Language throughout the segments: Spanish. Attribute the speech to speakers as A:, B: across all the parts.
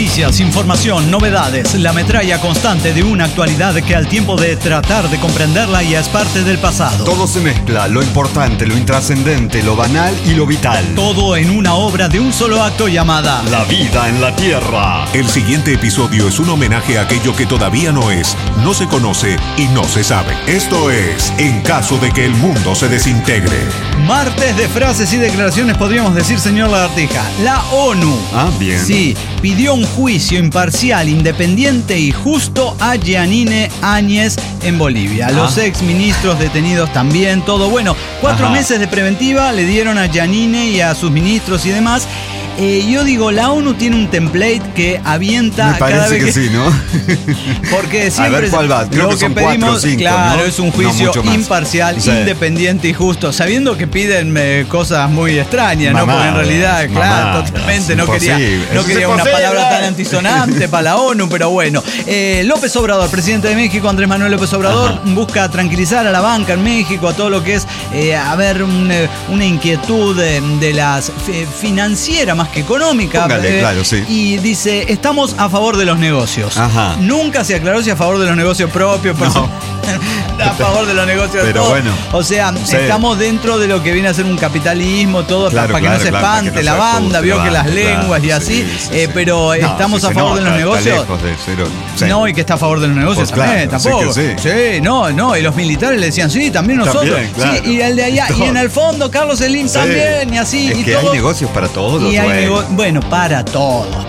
A: Noticias, información, novedades, la metralla constante de una actualidad que al tiempo de tratar de comprenderla ya es parte del pasado.
B: Todo se mezcla, lo importante, lo intrascendente, lo banal y lo vital.
A: Todo en una obra de un solo acto llamada
B: La vida en la Tierra.
C: El siguiente episodio es un homenaje a aquello que todavía no es, no se conoce y no se sabe. Esto es En caso de que el mundo se desintegre.
A: Martes de frases y declaraciones, podríamos decir, señor Lagartija. La ONU.
B: Ah, bien.
A: Sí, pidió un juicio imparcial, independiente y justo a Jeanine Áñez en Bolivia. Los exministros detenidos también, todo bueno. 4 meses de preventiva le dieron a Jeanine y a sus ministros y demás. Yo digo, la ONU tiene un template que avienta
B: Me parece
A: cada vez
B: que sí, ¿no?
A: Porque siempre
B: a ver cuál va. Creo
A: lo
B: que son
A: pedimos,
B: 4 o 5,
A: claro,
B: ¿no?
A: es un juicio
B: No,
A: imparcial,
B: sí,
A: independiente y justo, sabiendo que piden cosas muy extrañas, ¿no? Porque en realidad, claro, totalmente no quería una palabra tan antisonante para la ONU, pero bueno. López Obrador, presidente de México, Andrés Manuel López Obrador, busca tranquilizar a la banca en México, a todo lo que es, una inquietud de las financiera más que económica.
B: Póngale, claro, sí.
A: Y dice, estamos a favor de los negocios. Nunca se aclaró si a favor de los negocios propios, a favor de los negocios.
B: Pero
A: todo.
B: bueno.
A: O sea, estamos dentro de lo que viene a ser un capitalismo, todo, para que no se espante la banda, vio que las lenguas y así, pero estamos a favor de los negocios. No, y que está a favor de los negocios
B: pues
A: también, tampoco. Sí, no, y los militares le decían, sí, también nosotros. También, claro. Sí, y el de allá, y en el fondo Carlos Slim también, y así.
B: Es
A: y
B: que
A: todo.
B: hay negocios para todos.
A: Y hay bueno, para todos.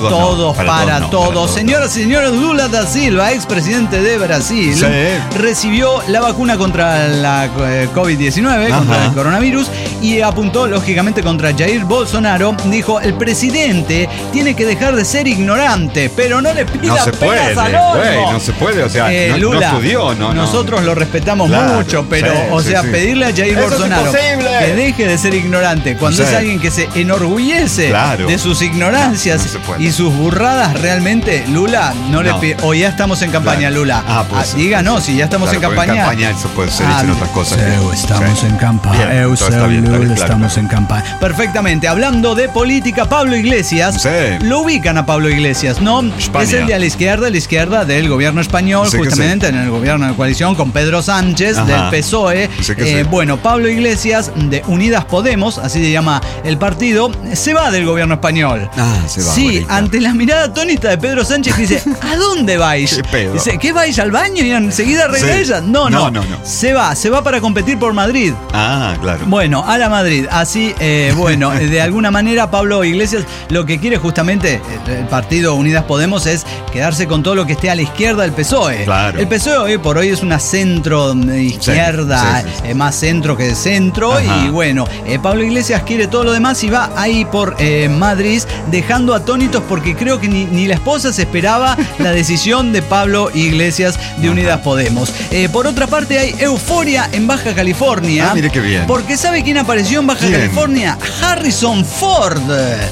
A: Señoras y señores, Lula da Silva, expresidente de Brasil, recibió la vacuna contra la COVID-19, contra el coronavirus, y apuntó lógicamente contra Jair Bolsonaro. Dijo, el presidente tiene que dejar de ser ignorante, pero no le pida peras al horno.
B: No se puede, o sea,
A: Lula,
B: no estudió,
A: nosotros lo respetamos mucho, pero, pedirle a Jair Bolsonaro que deje de ser ignorante cuando es alguien que se enorgullece de sus ignorancias y sus burradas, realmente, Lula, no le pide. O ya estamos en campaña, Lula. Diga, no, si ya estamos en campaña.
B: En campaña eso puede ser en otras cosas.
A: Estamos en campaña. Estamos en campaña. Perfectamente. Hablando de política, Pablo Iglesias, lo ubican a Pablo Iglesias, ¿no?
B: España.
A: Es el de la izquierda del gobierno español, justamente en el gobierno de coalición con Pedro Sánchez, del PSOE. Bueno, Pablo Iglesias, de Unidas Podemos, así se llama el partido, se va del gobierno español.
B: Se va.
A: Sí,
B: bonita.
A: Ante la mirada atónita de Pedro Sánchez, dice, ¿a dónde vais?
B: ¿Qué pedo?
A: Dice, ¿qué vais al baño y enseguida regresa? No. Se va para competir por Madrid.
B: Claro.
A: Bueno, a la Madrid. Así, de alguna manera Pablo Iglesias lo que quiere justamente el partido Unidas Podemos es quedarse con todo lo que esté a la izquierda del PSOE.
B: Claro.
A: El PSOE hoy por hoy es una centro izquierda, más centro que de centro. Y bueno, Pablo Iglesias quiere todo lo demás y va ahí por Madrid, dejando atónitos porque creo que ni la esposa se esperaba la decisión de Pablo Iglesias de Unidas Podemos. Por otra parte, hay euforia en Baja California.
B: Mire qué bien.
A: Porque ¿sabe quién apareció en Baja California? Harrison Ford.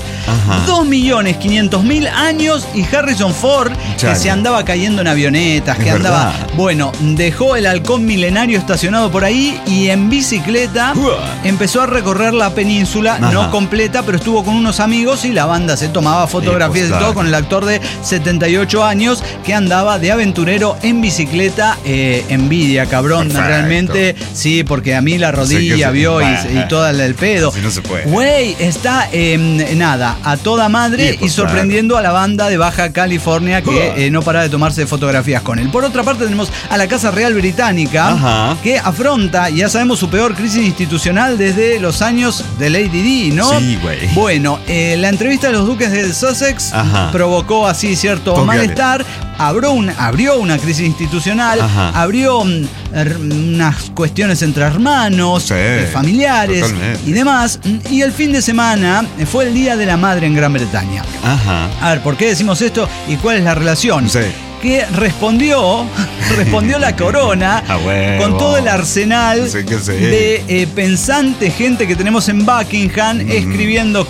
A: 2.500.000 años y Harrison Ford, que se andaba cayendo en avionetas, que andaba, dejó el halcón milenario estacionado por ahí y en bicicleta empezó a recorrer la península, no completa, pero estuvo con unos amigos y la banda se tomaba fotografías y todo con el actor de 78 años que andaba de aventurero en bicicleta. Envidia, cabrón. Perfecto. Realmente, sí, porque a mí la rodilla vio y todo el pedo.
B: Si no se puede.
A: Güey, está a toda madre y sorprendiendo a la banda de Baja California que no para de tomarse fotografías con él. Por otra parte, tenemos a la Casa Real Británica que afronta, ya sabemos, su peor crisis institucional desde los años de Lady Di, ¿no?
B: Sí, güey.
A: Bueno, la entrevista de los duques de Sussex provocó así cierto malestar. Abrió una crisis institucional, abrió unas cuestiones entre hermanos, familiares y demás. Y el fin de semana fue el Día de la Madre en Gran Bretaña. A ver, ¿por qué decimos esto y cuál es la relación? que respondió la corona con todo el arsenal de pensante gente que tenemos en Buckingham, escribiendo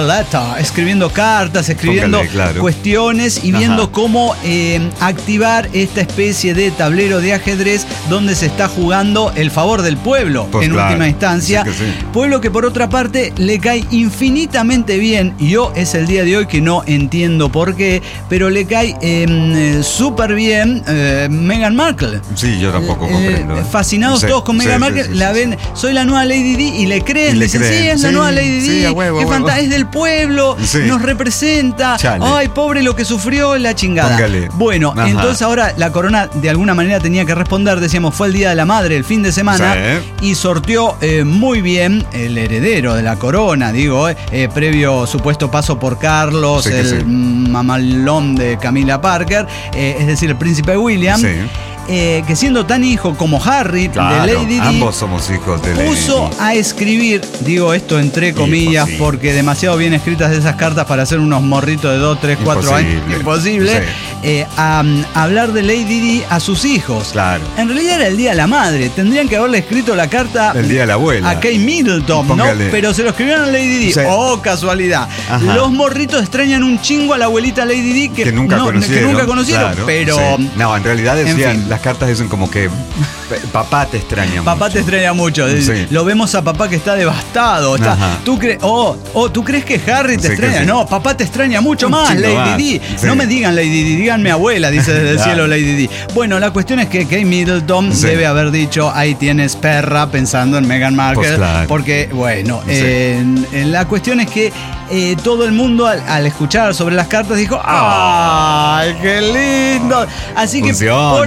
A: cartas, escribiendo cuestiones y viendo cómo activar esta especie de tablero de ajedrez donde se está jugando el favor del pueblo, en última instancia. Pueblo que por otra parte le cae infinitamente bien, y yo es el día de hoy que no entiendo por qué, pero le cae súper bien Meghan Markle.
B: Sí, yo tampoco comprendo.
A: Fascinados todos con Meghan Markle, la ven, soy la nueva Lady Di, y le creen, dicen, sí, es la nueva Lady Di, es del pueblo, nos representa, ay, pobre lo que sufrió, la chingada. Bueno, entonces ahora la corona de alguna manera tenía que responder, decíamos, fue el Día de la Madre el fin de semana, y sorteó muy bien el heredero de la corona, previo supuesto paso por Carlos, mamalón de Camila Parker, es decir, el príncipe William. Que siendo tan hijo como Harry de Lady Di,
B: ambos somos hijos de Lady Di,
A: puso a escribir, digo esto entre comillas, porque demasiado bien escritas esas cartas para hacer unos morritos de 2, 3, 4 años, imposible, a hablar de Lady Di a sus hijos. En realidad era el Día de la Madre, tendrían que haberle escrito la carta
B: el Día de la Abuela
A: a Kate Middleton, ¿no? Pero se lo escribieron a Lady Di. Oh, casualidad. Los morritos extrañan un chingo a la abuelita Lady Di que nunca conocieron, pero
B: no, en realidad decían, las cartas dicen como que papá te extraña mucho.
A: Papá te extraña mucho. Lo vemos a papá que está devastado. ¿Tú crees que Harry te extraña? No, papá te extraña mucho más, Lady Di. No me digan Lady Di, díganme abuela, dice desde el cielo Lady Di. Bueno, la cuestión es que Kate Middleton debe haber dicho, ahí tienes perra, pensando en Meghan Markle. Porque, bueno, la cuestión es que todo el mundo al escuchar sobre las cartas dijo, ¡ay, qué lindo! Así que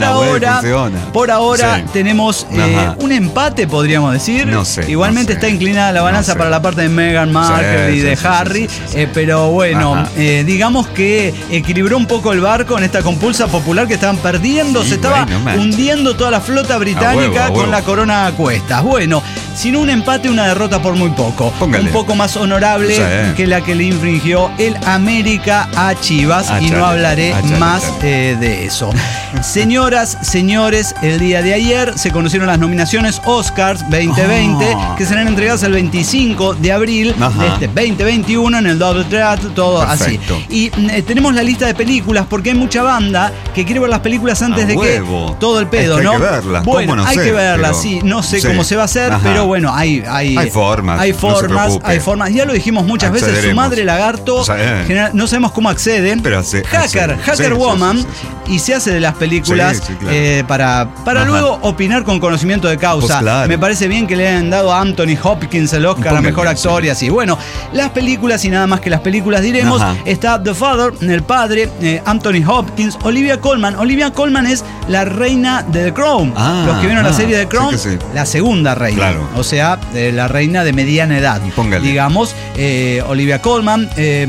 A: por ahora tenemos un empate, podríamos decir. Igualmente está inclinada la balanza para la parte de Meghan Markle y de Harry, pero bueno, digamos que equilibró un poco el barco en esta compulsa popular que estaban perdiendo, se estaba hundiendo toda la flota británica con la corona a cuestas. Bueno, sino un empate, una derrota por muy poco. Un poco más honorable que la que le infringió el América a Chivas, y no hablaré más de eso. Señoras, señores, el día de ayer se conocieron las nominaciones Oscars 2020, que serán entregadas el 25 de abril de este 2021 en el Double Theatre, todo así. Y tenemos la lista de películas porque hay mucha banda que quiere ver las películas antes de que todo el pedo, ¿no?
B: Hay que verlas.
A: Bueno, hay que verlas, no sé cómo se va a hacer, pero bueno, hay formas. Hay formas. Ya lo dijimos muchas veces, su madre lagarto, no sabemos cómo acceden, pero Hacker Woman, y se hace de las películas para luego opinar con conocimiento de causa. Me parece bien que le hayan dado a Anthony Hopkins el Oscar a mejor actor y así. Bueno, las películas, y nada más que las películas diremos, está The Father, el padre, Anthony Hopkins, Olivia Colman. Olivia Colman es la reina de The Crown. Los que vieron la serie de The Crown, la segunda reina. O sea, la reina de mediana edad. Digamos, Olivia Colman.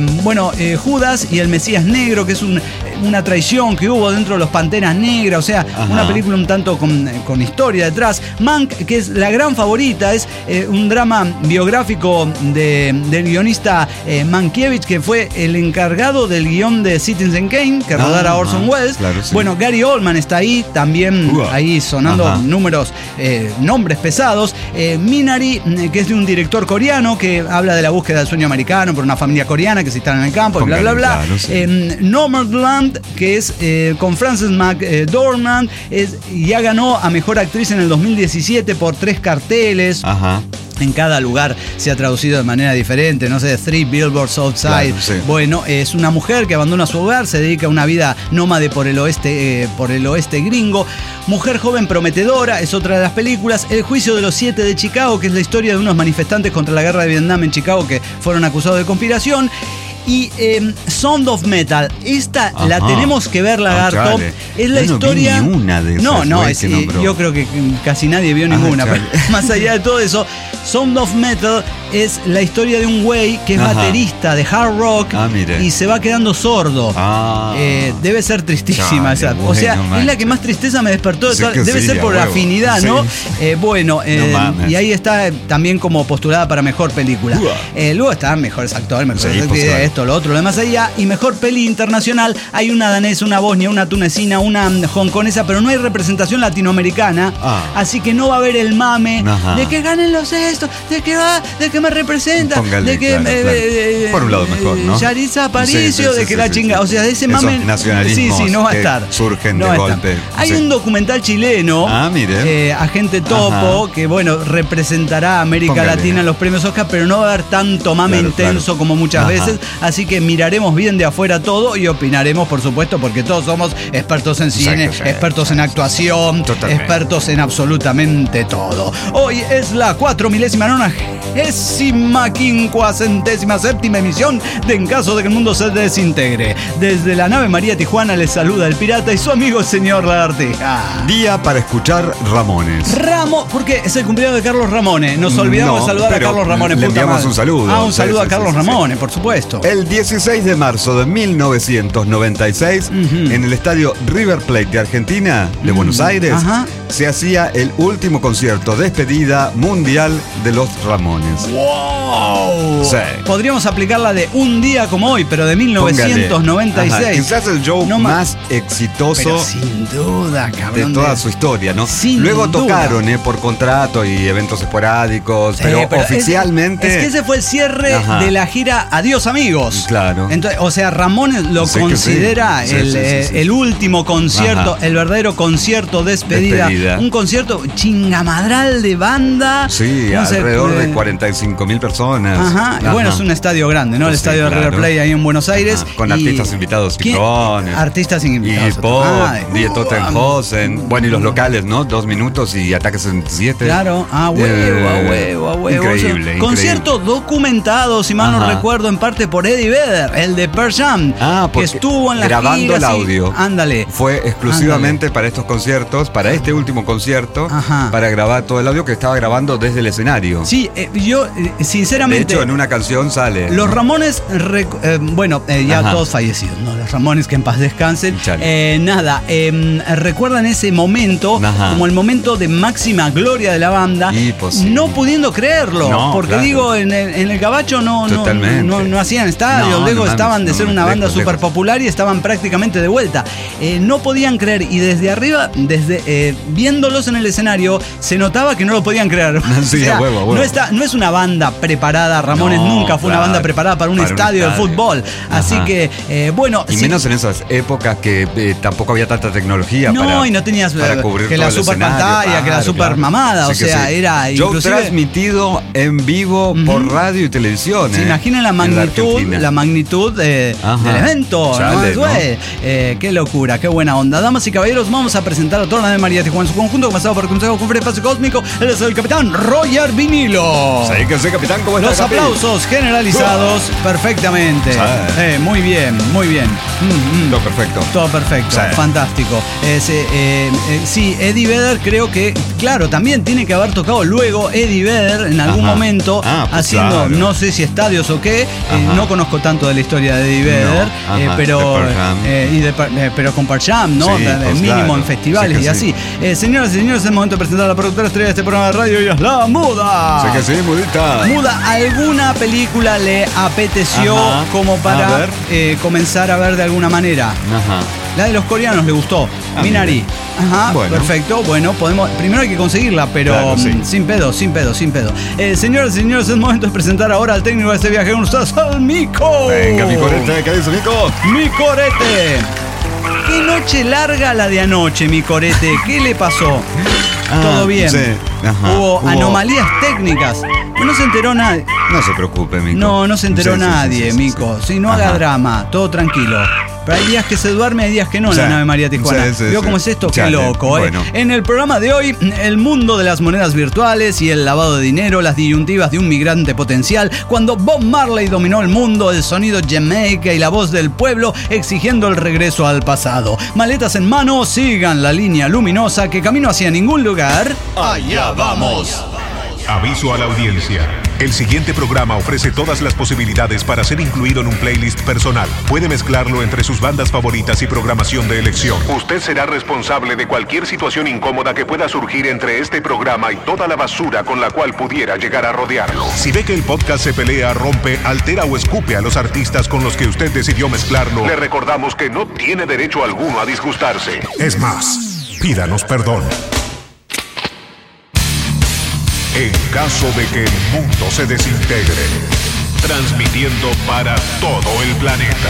A: Judas y el Mesías Negro, que es una traición que hubo dentro de los Panteras Negras, o sea, una película un tanto con historia detrás. Mank, que es la gran favorita, es un drama biográfico del guionista Mankiewicz, que fue el encargado del guión de Citizen Kane, que rodara Orson Welles. Bueno, Gary Oldman está ahí, también ahí sonando nombres pesados. Minari, que es de un director coreano que habla de la búsqueda del sueño americano por una familia coreana que se instala en el campo, y bla, bla, bla. Nomadland, que es con Frances McDormand, ya ganó a Mejor Actriz en el 2017 por 3 carteles. En cada lugar se ha traducido de manera diferente, no sé, 3 Billboards Outside. Bueno, es una mujer que abandona su hogar, se dedica a una vida nómade por el oeste gringo. Mujer joven prometedora es otra de las películas. El juicio de los 7 de Chicago, que es la historia de unos manifestantes contra la guerra de Vietnam en Chicago que fueron acusados de conspiración. Y Sound of Metal, esta la tenemos que ver, lagarto. Es la historia.
B: No vi ni una de esas.
A: Yo creo que casi nadie vio ninguna. Pero más allá de todo eso, Sound of Metal es la historia de un güey que es baterista de hard rock y se va quedando sordo. Debe ser tristísima esa. O sea, es la que más tristeza me despertó. Debe ser por afinidad, ¿no? Y ahí está también como postulada para mejor película. Luego están mejores actores, esto, lo otro, lo demás allá. Y mejor peli internacional, hay una danesa, una bosnia, una tunecina, una hongkonesa, pero no hay representación latinoamericana. Así que no va a haber el mame de que ganen los estos, de que me representa, de que
B: por un lado mejor, ¿no?
A: Yariza Aparicio, de que la chinga, o sea, de ese mame no va a estar.
B: Surgen de golpe.
A: Hay un documental chileno, Agente Topo, que representará a América Latina en los premios Oscar, pero no va a haber tanto mame intenso como muchas veces, así que miraremos bien de afuera todo y opinaremos, por supuesto, porque todos somos expertos en cine, expertos en actuación, expertos en absolutamente todo. Hoy es la 4.995ª emisión de En Caso de que el Mundo se Desintegre. Desde la nave María Tijuana les saluda el pirata y su amigo el señor Lagartija.
B: Día para escuchar Ramones.
A: Porque es el cumpleaños de Carlos Ramones. Nos olvidamos de saludar a Carlos Ramones.
B: Le enviamos un saludo.
A: Un saludo a Carlos Ramones, por supuesto.
B: El 16 de marzo de 1996, en el estadio River Plate de Argentina, de Buenos Aires, se hacía el último concierto despedida mundial de los Ramones.
A: ¡Wow! Sí. Podríamos aplicarla de un día como hoy, pero de 1996.
B: Quizás el show más exitoso,
A: pero sin duda, cabrón,
B: de toda su historia, ¿no?
A: Luego
B: tocaron por contrato y eventos esporádicos, pero oficialmente...
A: Es que ese fue el cierre de la gira Adiós Amigos.
B: Claro.
A: Entonces, o sea, Ramones lo considera el último concierto, el verdadero concierto despedida. Un concierto chingamadral de banda.
B: Sí, alrededor de 45.000 personas.
A: Bueno, es un estadio grande, ¿no? El estadio de River Plate ahí en Buenos Aires.
B: Con artistas invitados,
A: artistas invitados.
B: Y Pop, Die Totenhausen. Bueno, y los locales, ¿¿no? 2 minutos y Ataque 67.
A: Claro, a huevo.
B: Increíble.
A: Concierto documentado, si mal no recuerdo, en parte por Eddie Vedder, el de Pearl Jam, que estuvo en la
B: grabando el audio.
A: Ándale.
B: Fue exclusivamente para estos conciertos, para este último concierto, para grabar todo el audio que estaba grabando desde el escenario.
A: Sí, yo sinceramente...
B: De hecho, en una canción sale...
A: Los Ramones, todos fallecidos, ¿no? Los Ramones, que en paz descansen. Recuerdan ese momento como el momento de máxima gloria de la banda, no pudiendo creerlo, porque en el Gabacho no hacían estadios, luego estaban de ser una banda súper popular y estaban prácticamente de vuelta. No podían creer, y desde arriba, viéndolos en el escenario, se notaba que no lo podían creer.
B: Sí, a huevo.
A: No es una banda preparada, Ramones nunca fue una banda preparada para un estadio de fútbol. Así que,
B: Y menos en esas épocas que tampoco había tanta tecnología
A: y no tenías
B: para cubrir
A: que la super pantalla, que la super mamada, era
B: inclusive transmitido en vivo por radio y televisión.
A: ¿Se imaginan la magnitud del evento? Qué locura, qué buena onda. Damas y caballeros, vamos a presentar a toda la de María Tijuana en su conjunto, comenzado por el Consejo de Espacio Cósmico. Él es el capitán Roger Vinilo.
B: Sí, que sí, capitán, ¿cómo está?
A: Los aplausos generalizados perfectamente. Muy bien. Todo perfecto, fantástico. Eddie Vedder, creo que, claro, también tiene que haber tocado luego Eddie Vedder en algún momento, haciendo, no sé si estadios o qué, no conozco tanto de la historia de Eddie Vedder, pero con Pearl Jam, ¿no? Mínimo en festivales y así. Señoras y señores, es el momento de presentar a la productora estrella de este programa de radio, y es la Muda.
B: Sí que sí, Mudita.
A: Muda, ¿alguna película le apeteció como para comenzar a ver de alguna manera? La de los coreanos le gustó. Minari. Perfecto. Bueno, primero hay que conseguirla, pero sin pedo. Señoras y señores, es el momento de presentar ahora al técnico de este viaje con ustedes, al Mico.
B: Venga, mi corete, ¿qué dice Mico?
A: Mi corete. Qué noche larga la de anoche, mi corete. ¿Qué le pasó? Todo bien. Hubo anomalías técnicas. No se enteró nadie.
B: No se preocupe, Mico.
A: No se enteró nadie, Mico. No haga drama, todo tranquilo. Pero hay días que se duerme, hay días que no en la nave María Tijuana. ¿Vio cómo es esto? Qué loco,
B: bueno.
A: En el programa de hoy, el mundo de las monedas virtuales y el lavado de dinero, las disyuntivas de un migrante potencial, cuando Bob Marley dominó el mundo, el sonido Jamaica y la voz del pueblo exigiendo el regreso al pasado. Maletas en mano, sigan la línea luminosa que camino hacia ningún lugar.
C: ¡Allá vamos! Aviso a la audiencia. El siguiente programa ofrece todas las posibilidades para ser incluido en un playlist personal. Puede mezclarlo entre sus bandas favoritas y programación de elección. Usted será responsable de cualquier situación incómoda que pueda surgir entre este programa y toda la basura con la cual pudiera llegar a rodearlo. Si ve que el podcast se pelea, rompe, altera o escupe a los artistas con los que usted decidió mezclarlo, le recordamos que no tiene derecho alguno a disgustarse. Es más, pídanos perdón. En caso de que el mundo se desintegre, transmitiendo para todo el planeta.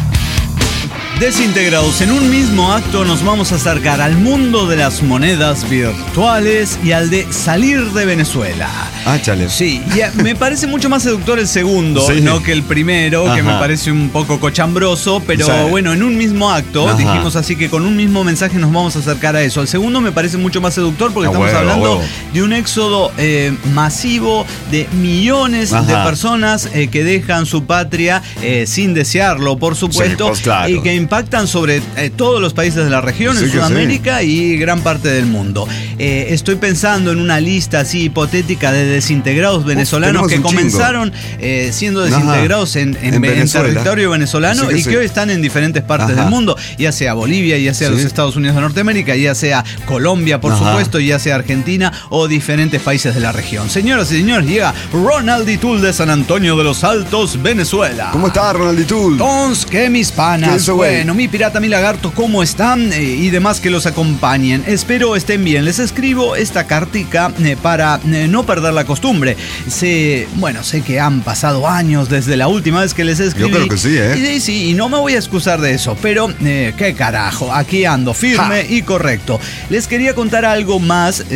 A: Desintegrados, en un mismo acto nos vamos a acercar al mundo de las monedas virtuales y al de salir de Venezuela.
B: Ah, chale.
A: Sí, y me parece mucho más seductor el segundo,
B: sí,
A: no que el primero, que me parece un poco cochambroso, pero bueno, en un mismo acto, dijimos así que con un mismo mensaje nos vamos a acercar a eso. El segundo me parece mucho más seductor porque estamos hablando de un éxodo masivo de millones de personas que dejan su patria sin desearlo, por supuesto,
B: pues claro,
A: y que impactan sobre todos los países de la región, en Sudamérica y gran parte del mundo. Estoy pensando en una lista así hipotética de desintegrados venezolanos que comenzaron siendo desintegrados en territorio venezolano y que hoy están en diferentes partes del mundo, ya sea Bolivia, ya sea los Estados Unidos de Norteamérica, ya sea Colombia, por supuesto, ya sea Argentina o diferentes países de la región. Señoras y señores, llega Ronaldi Tool de San Antonio de los Altos, Venezuela.
B: ¿Cómo está, Ronaldi Tool?
A: Tons, que mis panas. Bueno, mi pirata, mi lagarto, ¿cómo están? Y demás que los acompañen. Espero estén bien. Les escribo esta cartica para no perder la costumbre. Sé que han pasado años desde la última vez que les escribí.
B: Yo creo que sí, ¿eh?
A: Sí, y no me voy a excusar de eso, pero qué carajo, aquí ando firme y correcto. Les quería contar algo más,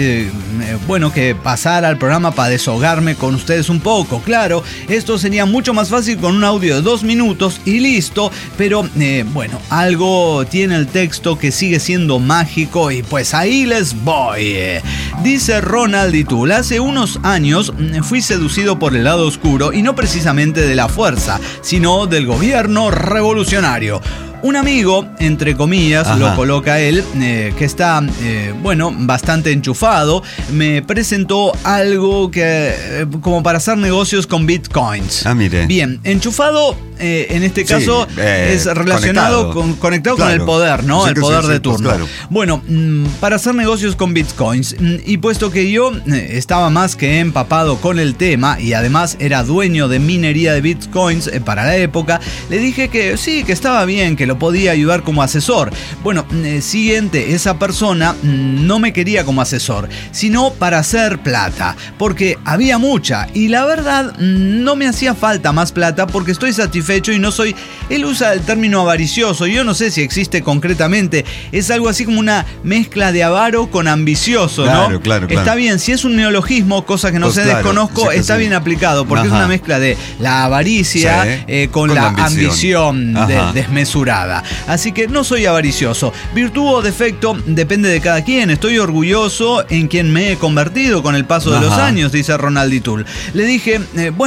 A: que pasar al programa para desahogarme con ustedes un poco. Claro, esto sería mucho más fácil con un audio de 2 minutos y listo, pero algo tiene el texto que sigue siendo mágico y pues ahí les voy. Dice Ronaldi Tool: hace unos años fui seducido por el lado oscuro y no precisamente de la fuerza, sino del gobierno revolucionario. Un amigo, entre comillas, lo coloca él, que está, bastante enchufado, me presentó algo que como para hacer negocios con bitcoins. Ah, mire. Bien, enchufado en este caso es relacionado conectado con el poder, ¿no? Sí, el poder de turno. Pues claro. Bueno, para hacer negocios con bitcoins, y puesto que yo estaba más que empapado con el tema y además era dueño de minería de bitcoins para la época, le dije que sí, que estaba bien, que lo podía ayudar como asesor. Bueno, siguiente, esa persona no me quería como asesor, sino para hacer plata, porque había mucha y la verdad no me hacía falta más plata porque estoy satisfecho y no soy, él usa el término avaricioso, yo no sé si existe concretamente, es algo así como una mezcla de avaro con ambicioso, ¿no? Claro. Está bien, si es un neologismo, cosa que no desconozco, está bien aplicado, porque es una mezcla de la avaricia con la ambición desmesurada. Así que no soy avaricioso. Virtud o defecto depende de cada quien. Estoy orgulloso en quien me he convertido con el paso de los años, dice Ronaldi Tool. Le dije,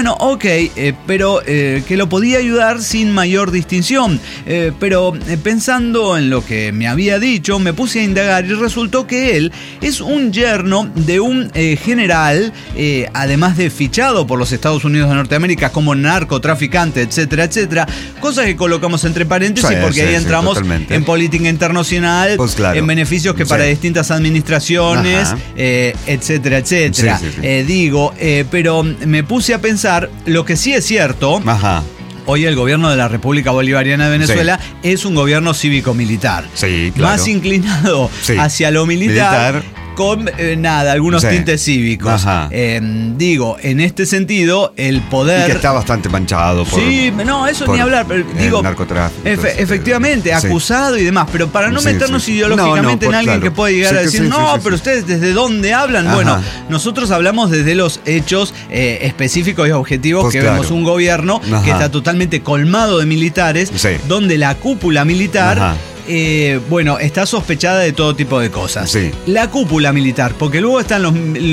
A: pero que lo podía ayudar sin mayor distinción. Pero pensando en lo que me había dicho, me puse a indagar y resultó que él es un yerno de un general, además de fichado por los Estados Unidos de Norteamérica como narcotraficante, etcétera, etcétera. Cosas que colocamos entre paréntesis porque ahí entramos en política internacional, pues claro, en beneficios que para distintas administraciones, etcétera, etcétera. Pero me puse a pensar, lo que sí es cierto. Hoy el gobierno de la República Bolivariana de Venezuela es un gobierno cívico-militar. Sí, claro. Más inclinado hacia lo militar. Con algunos tintes cívicos. En este sentido, el poder. Y
B: que está bastante manchado por.
A: Sí, no, eso ni hablar. Pero,
B: narcotráfico.
A: Efectivamente, acusado y demás. Pero para no meternos ideológicamente en alguien que puede llegar a decir, pero ustedes ¿desde dónde hablan? Bueno, nosotros hablamos desde los hechos específicos y objetivos pues que vemos un gobierno que está totalmente colmado de militares, donde la cúpula militar bueno, está sospechada de todo tipo de cosas.
B: Sí.
A: La cúpula militar, porque luego están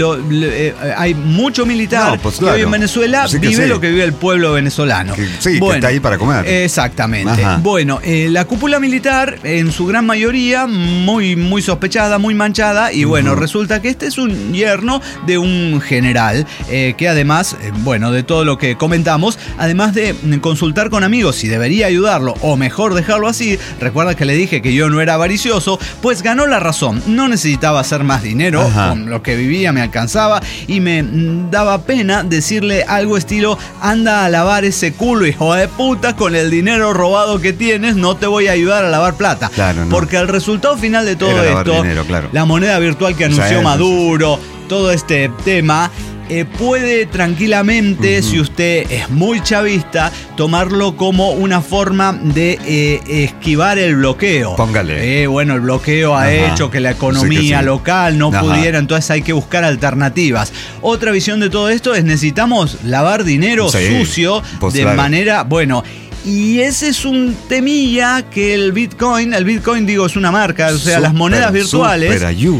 A: hay mucho militar
B: pues,
A: que hoy en Venezuela vive lo que vive el pueblo venezolano.
B: Que está ahí para comer.
A: Exactamente. Ajá. Bueno, la cúpula militar, en su gran mayoría, muy, muy sospechada, muy manchada, y bueno, resulta que este es un yerno de un general, que además, bueno, de todo lo que comentamos, además de consultar con amigos si debería ayudarlo o mejor dejarlo así, recuerda que le dije que yo no era avaricioso, pues ganó la razón. No necesitaba hacer más dinero, con lo que vivía me alcanzaba y me daba pena decirle algo estilo: anda a lavar ese culo, hijo de puta, con el dinero robado que tienes, no te voy a ayudar a lavar plata.
B: Claro, no.
A: Porque el resultado final de todo esto,
B: dinero, claro.
A: la moneda virtual que anunció Maduro, todo este tema, puede tranquilamente, si usted es muy chavista, tomarlo como una forma de esquivar el bloqueo.
B: Póngale.
A: Bueno, el bloqueo ha hecho que la economía local no pudiera, entonces hay que buscar alternativas. Otra visión de todo esto es: necesitamos lavar dinero sucio de manera, bueno. Y ese es un temilla que el Bitcoin digo, es una marca, o sea, las monedas virtuales.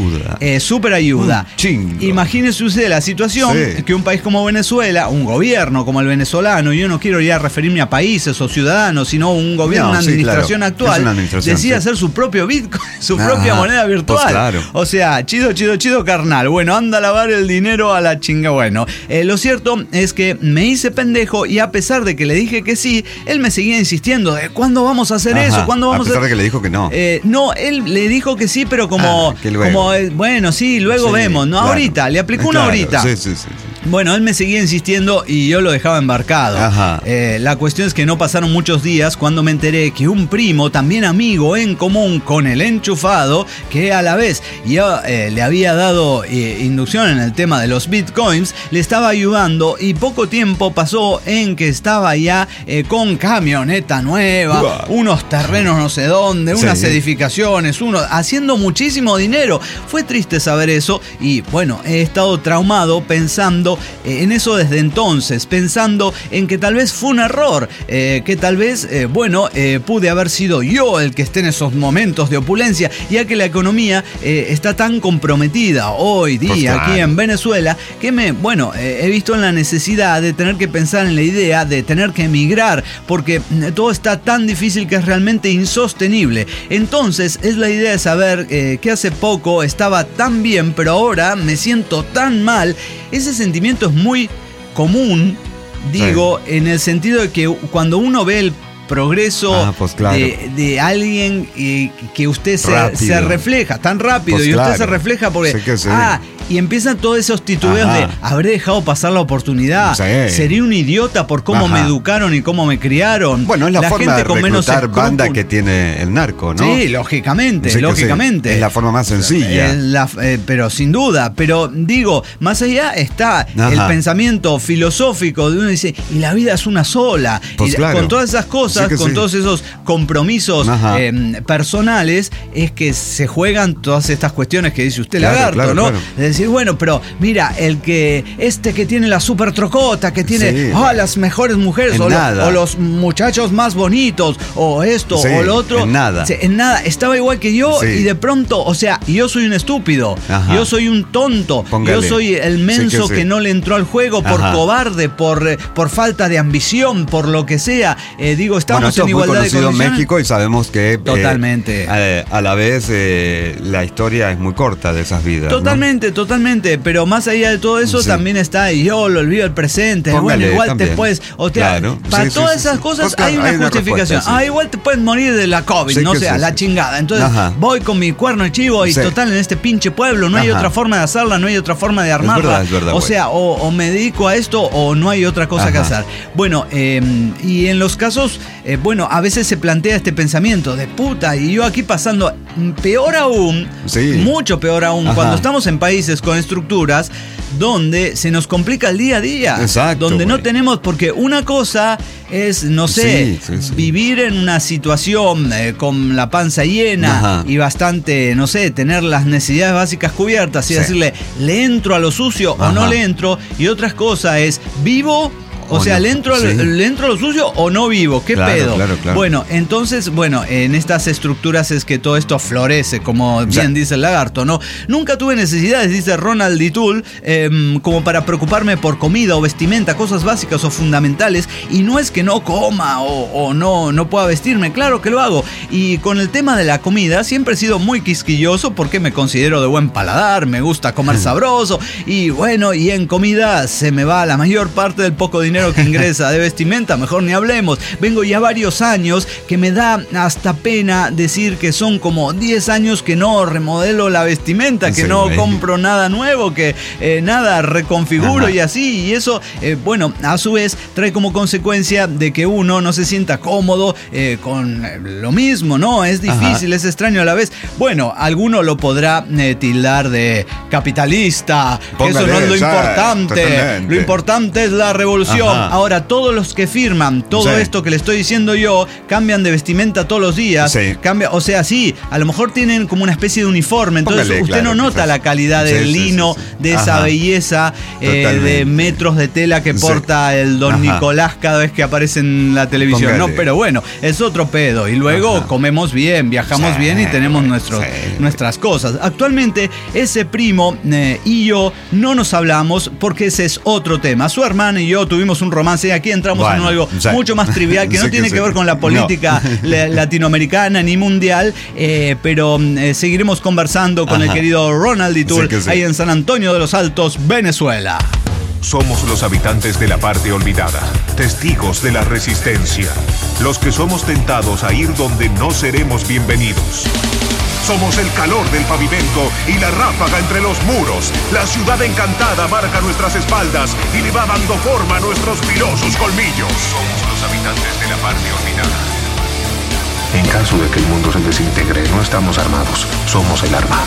A: Super ayuda. Imagínese usted la situación que un país como Venezuela, un gobierno como el venezolano, yo no quiero ya referirme a países o ciudadanos, sino un gobierno, una administración actual, decide hacer su propio Bitcoin, su propia moneda virtual. Pues o sea, chido, carnal. Bueno, anda a lavar el dinero a la chinga. Bueno, lo cierto es que me hice pendejo y a pesar de que le dije que sí, él me seguía insistiendo de ¿cuándo vamos a hacer eso? ¿Cuándo vamos
B: a pesar de que le dijo que no.
A: No, él le dijo que sí, pero como bueno, sí, luego vemos. No, ahorita, le aplicó una ahorita.
B: Sí.
A: Bueno, él me seguía insistiendo y yo lo dejaba embarcado. La cuestión es que no pasaron muchos días cuando me enteré que un primo, también amigo en común con el enchufado, que a la vez yo le había dado inducción en el tema de los bitcoins, le estaba ayudando, y poco tiempo pasó en que estaba ya con camioneta nueva, unos terrenos no sé dónde, unas edificaciones, haciendo muchísimo dinero. Fue triste saber eso y bueno, he estado traumado pensando en eso desde entonces, pensando en que tal vez fue un error, que tal vez, pude haber sido yo el que esté en esos momentos de opulencia, ya que la economía está tan comprometida hoy día aquí en Venezuela, que he visto en la necesidad de tener que pensar en la idea de tener que emigrar, porque todo está tan difícil que es realmente insostenible. Entonces es la idea de saber que hace poco estaba tan bien, pero ahora me siento tan mal. Ese sentimiento es muy común, digo, en el sentido de que cuando uno ve el progreso de alguien que usted se refleja tan rápido, y usted se refleja porque y empiezan todos esos titubeos de habré dejado pasar la oportunidad, sería un idiota por cómo me educaron y cómo me criaron.
B: Bueno, es la forma de reclutar banda que tiene el narco, ¿no?
A: Sí, lógicamente.
B: Es la forma más sencilla.
A: Pero sin duda, pero digo, más allá está el pensamiento filosófico de uno, dice, y la vida es una sola, con todas esas cosas, con todos esos compromisos personales, es que se juegan todas estas cuestiones que dice usted, lagarto, ¿no? Es decir, bueno, pero mira, que tiene la super trocota, que tiene las mejores mujeres, o los muchachos más bonitos, o esto, o lo otro.
B: En nada.
A: Estaba igual que yo, y de pronto, o sea, yo soy un estúpido, yo soy un tonto, yo soy el menso que no le entró al juego por cobarde, por falta de ambición, por lo que sea. Estamos en igualdad de condiciones.
B: En México, y sabemos que
A: totalmente.
B: A la vez la historia es muy corta de esas vidas.
A: Totalmente, pero más allá de todo eso también está, y yo lo olvido el presente. Igual también te puedes, para todas esas cosas hay una justificación. Igual te puedes morir de la COVID, la chingada. Entonces voy con mi cuerno de chivo y total, en este pinche pueblo no hay otra forma de hacerla, no hay otra forma de armarla.
B: Es verdad,
A: o sea, o me dedico a esto o no hay otra cosa que hacer. Bueno, y en los casos, a veces se plantea este pensamiento de puta, y yo aquí pasando peor aún, mucho peor aún, cuando estamos en países con estructuras donde se nos complica el día a día.
B: Exacto,
A: donde no tenemos, porque una cosa es, vivir en una situación con la panza llena y bastante, tener las necesidades básicas cubiertas y decirle, ¿le entro a lo sucio o no le entro? Y otra cosa es, ¿vivo O sea, ¿le entro a lo sucio o no vivo? ¿Qué pedo?
B: Claro.
A: Bueno, entonces, en estas estructuras es que todo esto florece, como bien dice el lagarto, ¿no? Nunca tuve necesidades, dice Ronald Ditul, como para preocuparme por comida o vestimenta, cosas básicas o fundamentales, y no es que no coma o no pueda vestirme, claro que lo hago. Y con el tema de la comida siempre he sido muy quisquilloso porque me considero de buen paladar, me gusta comer sabroso, y en comida se me va la mayor parte del poco dinero que ingresa. De vestimenta mejor ni hablemos. Vengo ya varios años que me da hasta pena decir que son como 10 años que no remodelo la vestimenta, que no compro nada nuevo, que nada reconfiguro y así, y eso a su vez trae como consecuencia de que uno no se sienta cómodo con lo mismo, ¿no? Es difícil, es extraño a la vez. Bueno, alguno lo podrá tildar de capitalista, que eso no es lo importante. Totalmente. Lo importante es la revolución. Ahora, todos los que firman todo esto que le estoy diciendo yo, cambian de vestimenta todos los días. A lo mejor tienen como una especie de uniforme, entonces usted no nota la calidad del lino, de esa belleza, de metros de tela que porta el don Nicolás cada vez que aparece en la televisión. No, pero bueno, es otro pedo. Y luego comemos bien, viajamos bien y tenemos nuestras cosas. Actualmente, ese primo y yo no nos hablamos porque ese es otro tema. Su hermana y yo tuvimos un romance y aquí entramos en algo mucho más trivial que no tiene que ver con la política latinoamericana ni mundial, pero seguiremos conversando con el querido Ronald Ditul ahí en San Antonio de los Altos, Venezuela.
C: Somos los habitantes de la parte olvidada, testigos de la resistencia, los que somos tentados a ir donde no seremos bienvenidos. Somos el calor del pavimento y la ráfaga entre los muros. La ciudad encantada marca nuestras espaldas y le va dando forma a nuestros filosos colmillos. Somos los habitantes de la parte olvidada. En caso de que el mundo se desintegre, no estamos armados, somos el arma.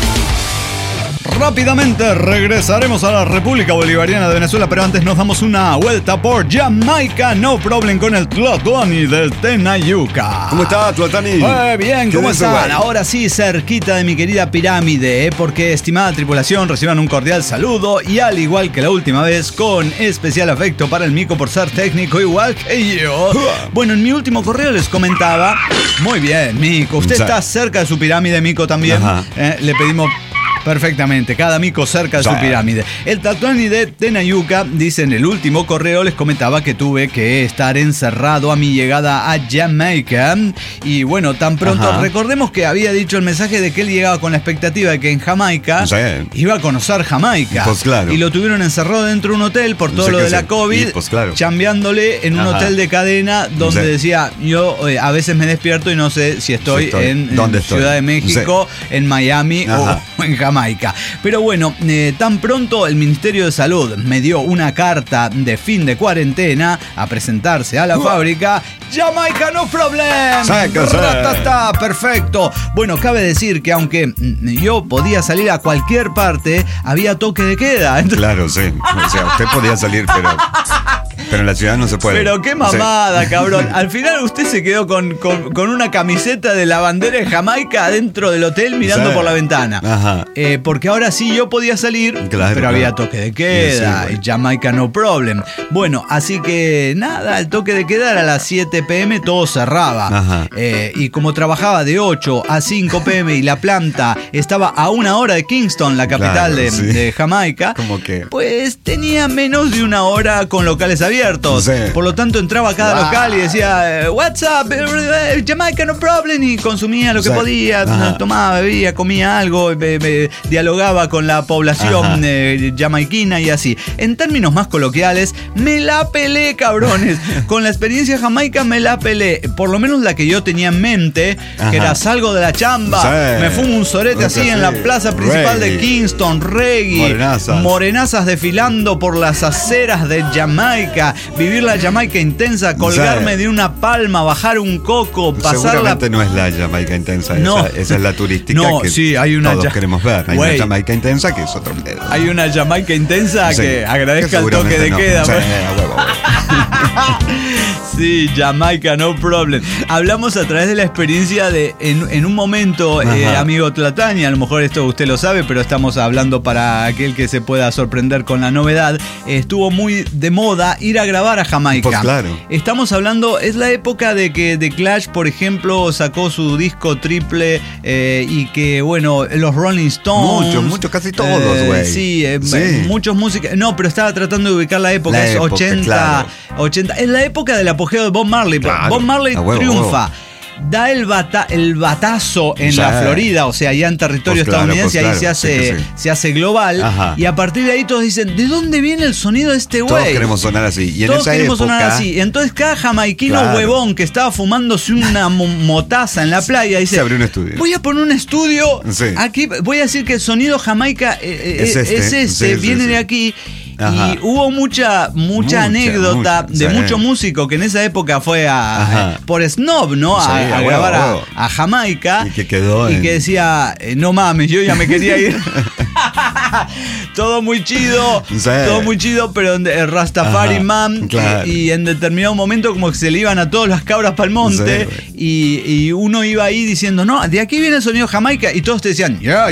A: Rápidamente regresaremos a la República Bolivariana de Venezuela, pero antes nos damos una vuelta por Jamaica No Problem con el Tlatoani de Tenayuca.
B: ¿Cómo está, Tlatoani?
A: Muy bien, ¿cómo están? Ahora sí, cerquita de mi querida pirámide, porque, estimada tripulación, reciban un cordial saludo y, al igual que la última vez, con especial afecto para el Mico por ser técnico igual que yo. Bueno, en mi último correo les comentaba, muy bien, Mico, usted está cerca de su pirámide, Mico, también. Le pedimos... Perfectamente, cada mico cerca de su pirámide. El Tlatoani de Tenayuca dice: en el último correo les comentaba que tuve que estar encerrado a mi llegada a Jamaica. Y bueno, tan pronto, recordemos que había dicho el mensaje de que él llegaba con la expectativa de que en Jamaica iba a conocer Jamaica.
B: Pues claro.
A: Y lo tuvieron encerrado dentro de un hotel por todo lo de la COVID, chambeándole en un hotel de cadena donde decía: yo a veces me despierto y no sé si estoy en Ciudad de México, en Miami o en Jamaica. Pero bueno, tan pronto el Ministerio de Salud me dio una carta de fin de cuarentena a presentarse a la fábrica. Jamaica No Problem. Está perfecto. Bueno, cabe decir que aunque yo podía salir a cualquier parte, había toque de queda.
B: Claro, sí. O sea, usted podía salir, pero en la ciudad no se puede.
A: Pero qué mamada, cabrón. Al final usted se quedó con una camiseta de la bandera de Jamaica dentro del hotel mirando por la ventana. Porque ahora sí yo podía salir, pero había toque de queda y Jamaica No Problem. Bueno, así que nada, el toque de queda era a las 7 p.m, todo cerraba. Y como trabajaba de 8 a 5 p.m. y la planta estaba a 1 hora de Kingston, la capital de Jamaica, pues tenía menos de 1 hora con locales abiertos. Por lo tanto, entraba a cada local y decía: What's up, Jamaica No Problem, y consumía lo que podía, tomaba, bebía, comía algo, dialogaba con la población jamaiquina y así. En términos más coloquiales, me la pelé, cabrones. Con la experiencia Jamaica me la pelé. Por lo menos la que yo tenía en mente, que era: salgo de la chamba, me fumo un sorete así en la plaza principal de Kingston, reggae, morenazas desfilando por las aceras de Jamaica, vivir la Jamaica intensa, colgarme de una palma, bajar un coco, pasarla.
B: Seguramente no es la Jamaica intensa, esa es la turística que
A: hay una
B: todos queremos ver. Hay una Jamaica intensa que es otro pedo.
A: Hay una Jamaica intensa que agradezca el toque de queda. Sí, Jamaica No Problem. Hablamos a través de la experiencia de en un momento, amigo Tlatoani, a lo mejor esto usted lo sabe, pero estamos hablando para aquel que se pueda sorprender con la novedad. Estuvo muy de moda ir ir a grabar a Jamaica.
B: Pues claro.
A: Estamos hablando, es la época de que The Clash, por ejemplo, sacó su disco triple y que, bueno, los Rolling Stones.
B: Muchos, casi todos, güey.
A: Sí, muchos músicos. No, pero estaba tratando de ubicar la época. Es 80, claro. 80. Es la época del apogeo de Bob Marley. Claro. Bob Marley triunfa. Da el batazo en la Florida, o sea, ya en territorio estadounidense, ahí se hace global. Ajá. Y a partir de ahí todos dicen, ¿de dónde viene el sonido de este güey?
B: Todos queremos sonar así. Y en
A: todos
B: esa
A: queremos
B: época,
A: sonar así. Entonces cada jamaiquino huevón que estaba fumándose una motaza en la playa dice,
B: se abrió un estudio.
A: Voy a poner un estudio aquí, voy a decir que el sonido Jamaica viene de aquí. Ajá. Y hubo mucha anécdota de mucho músico que en esa época fue por snob, ¿no? A grabar a Jamaica.
B: Y que quedó
A: que decía, no mames, yo ya me quería ir. Todo muy chido, pero Rastafari Man. Claro. Y en determinado momento como que se le iban a todas las cabras para el monte. Y uno iba ahí diciendo, no, de aquí viene el sonido Jamaica. Y todos te decían, yeah,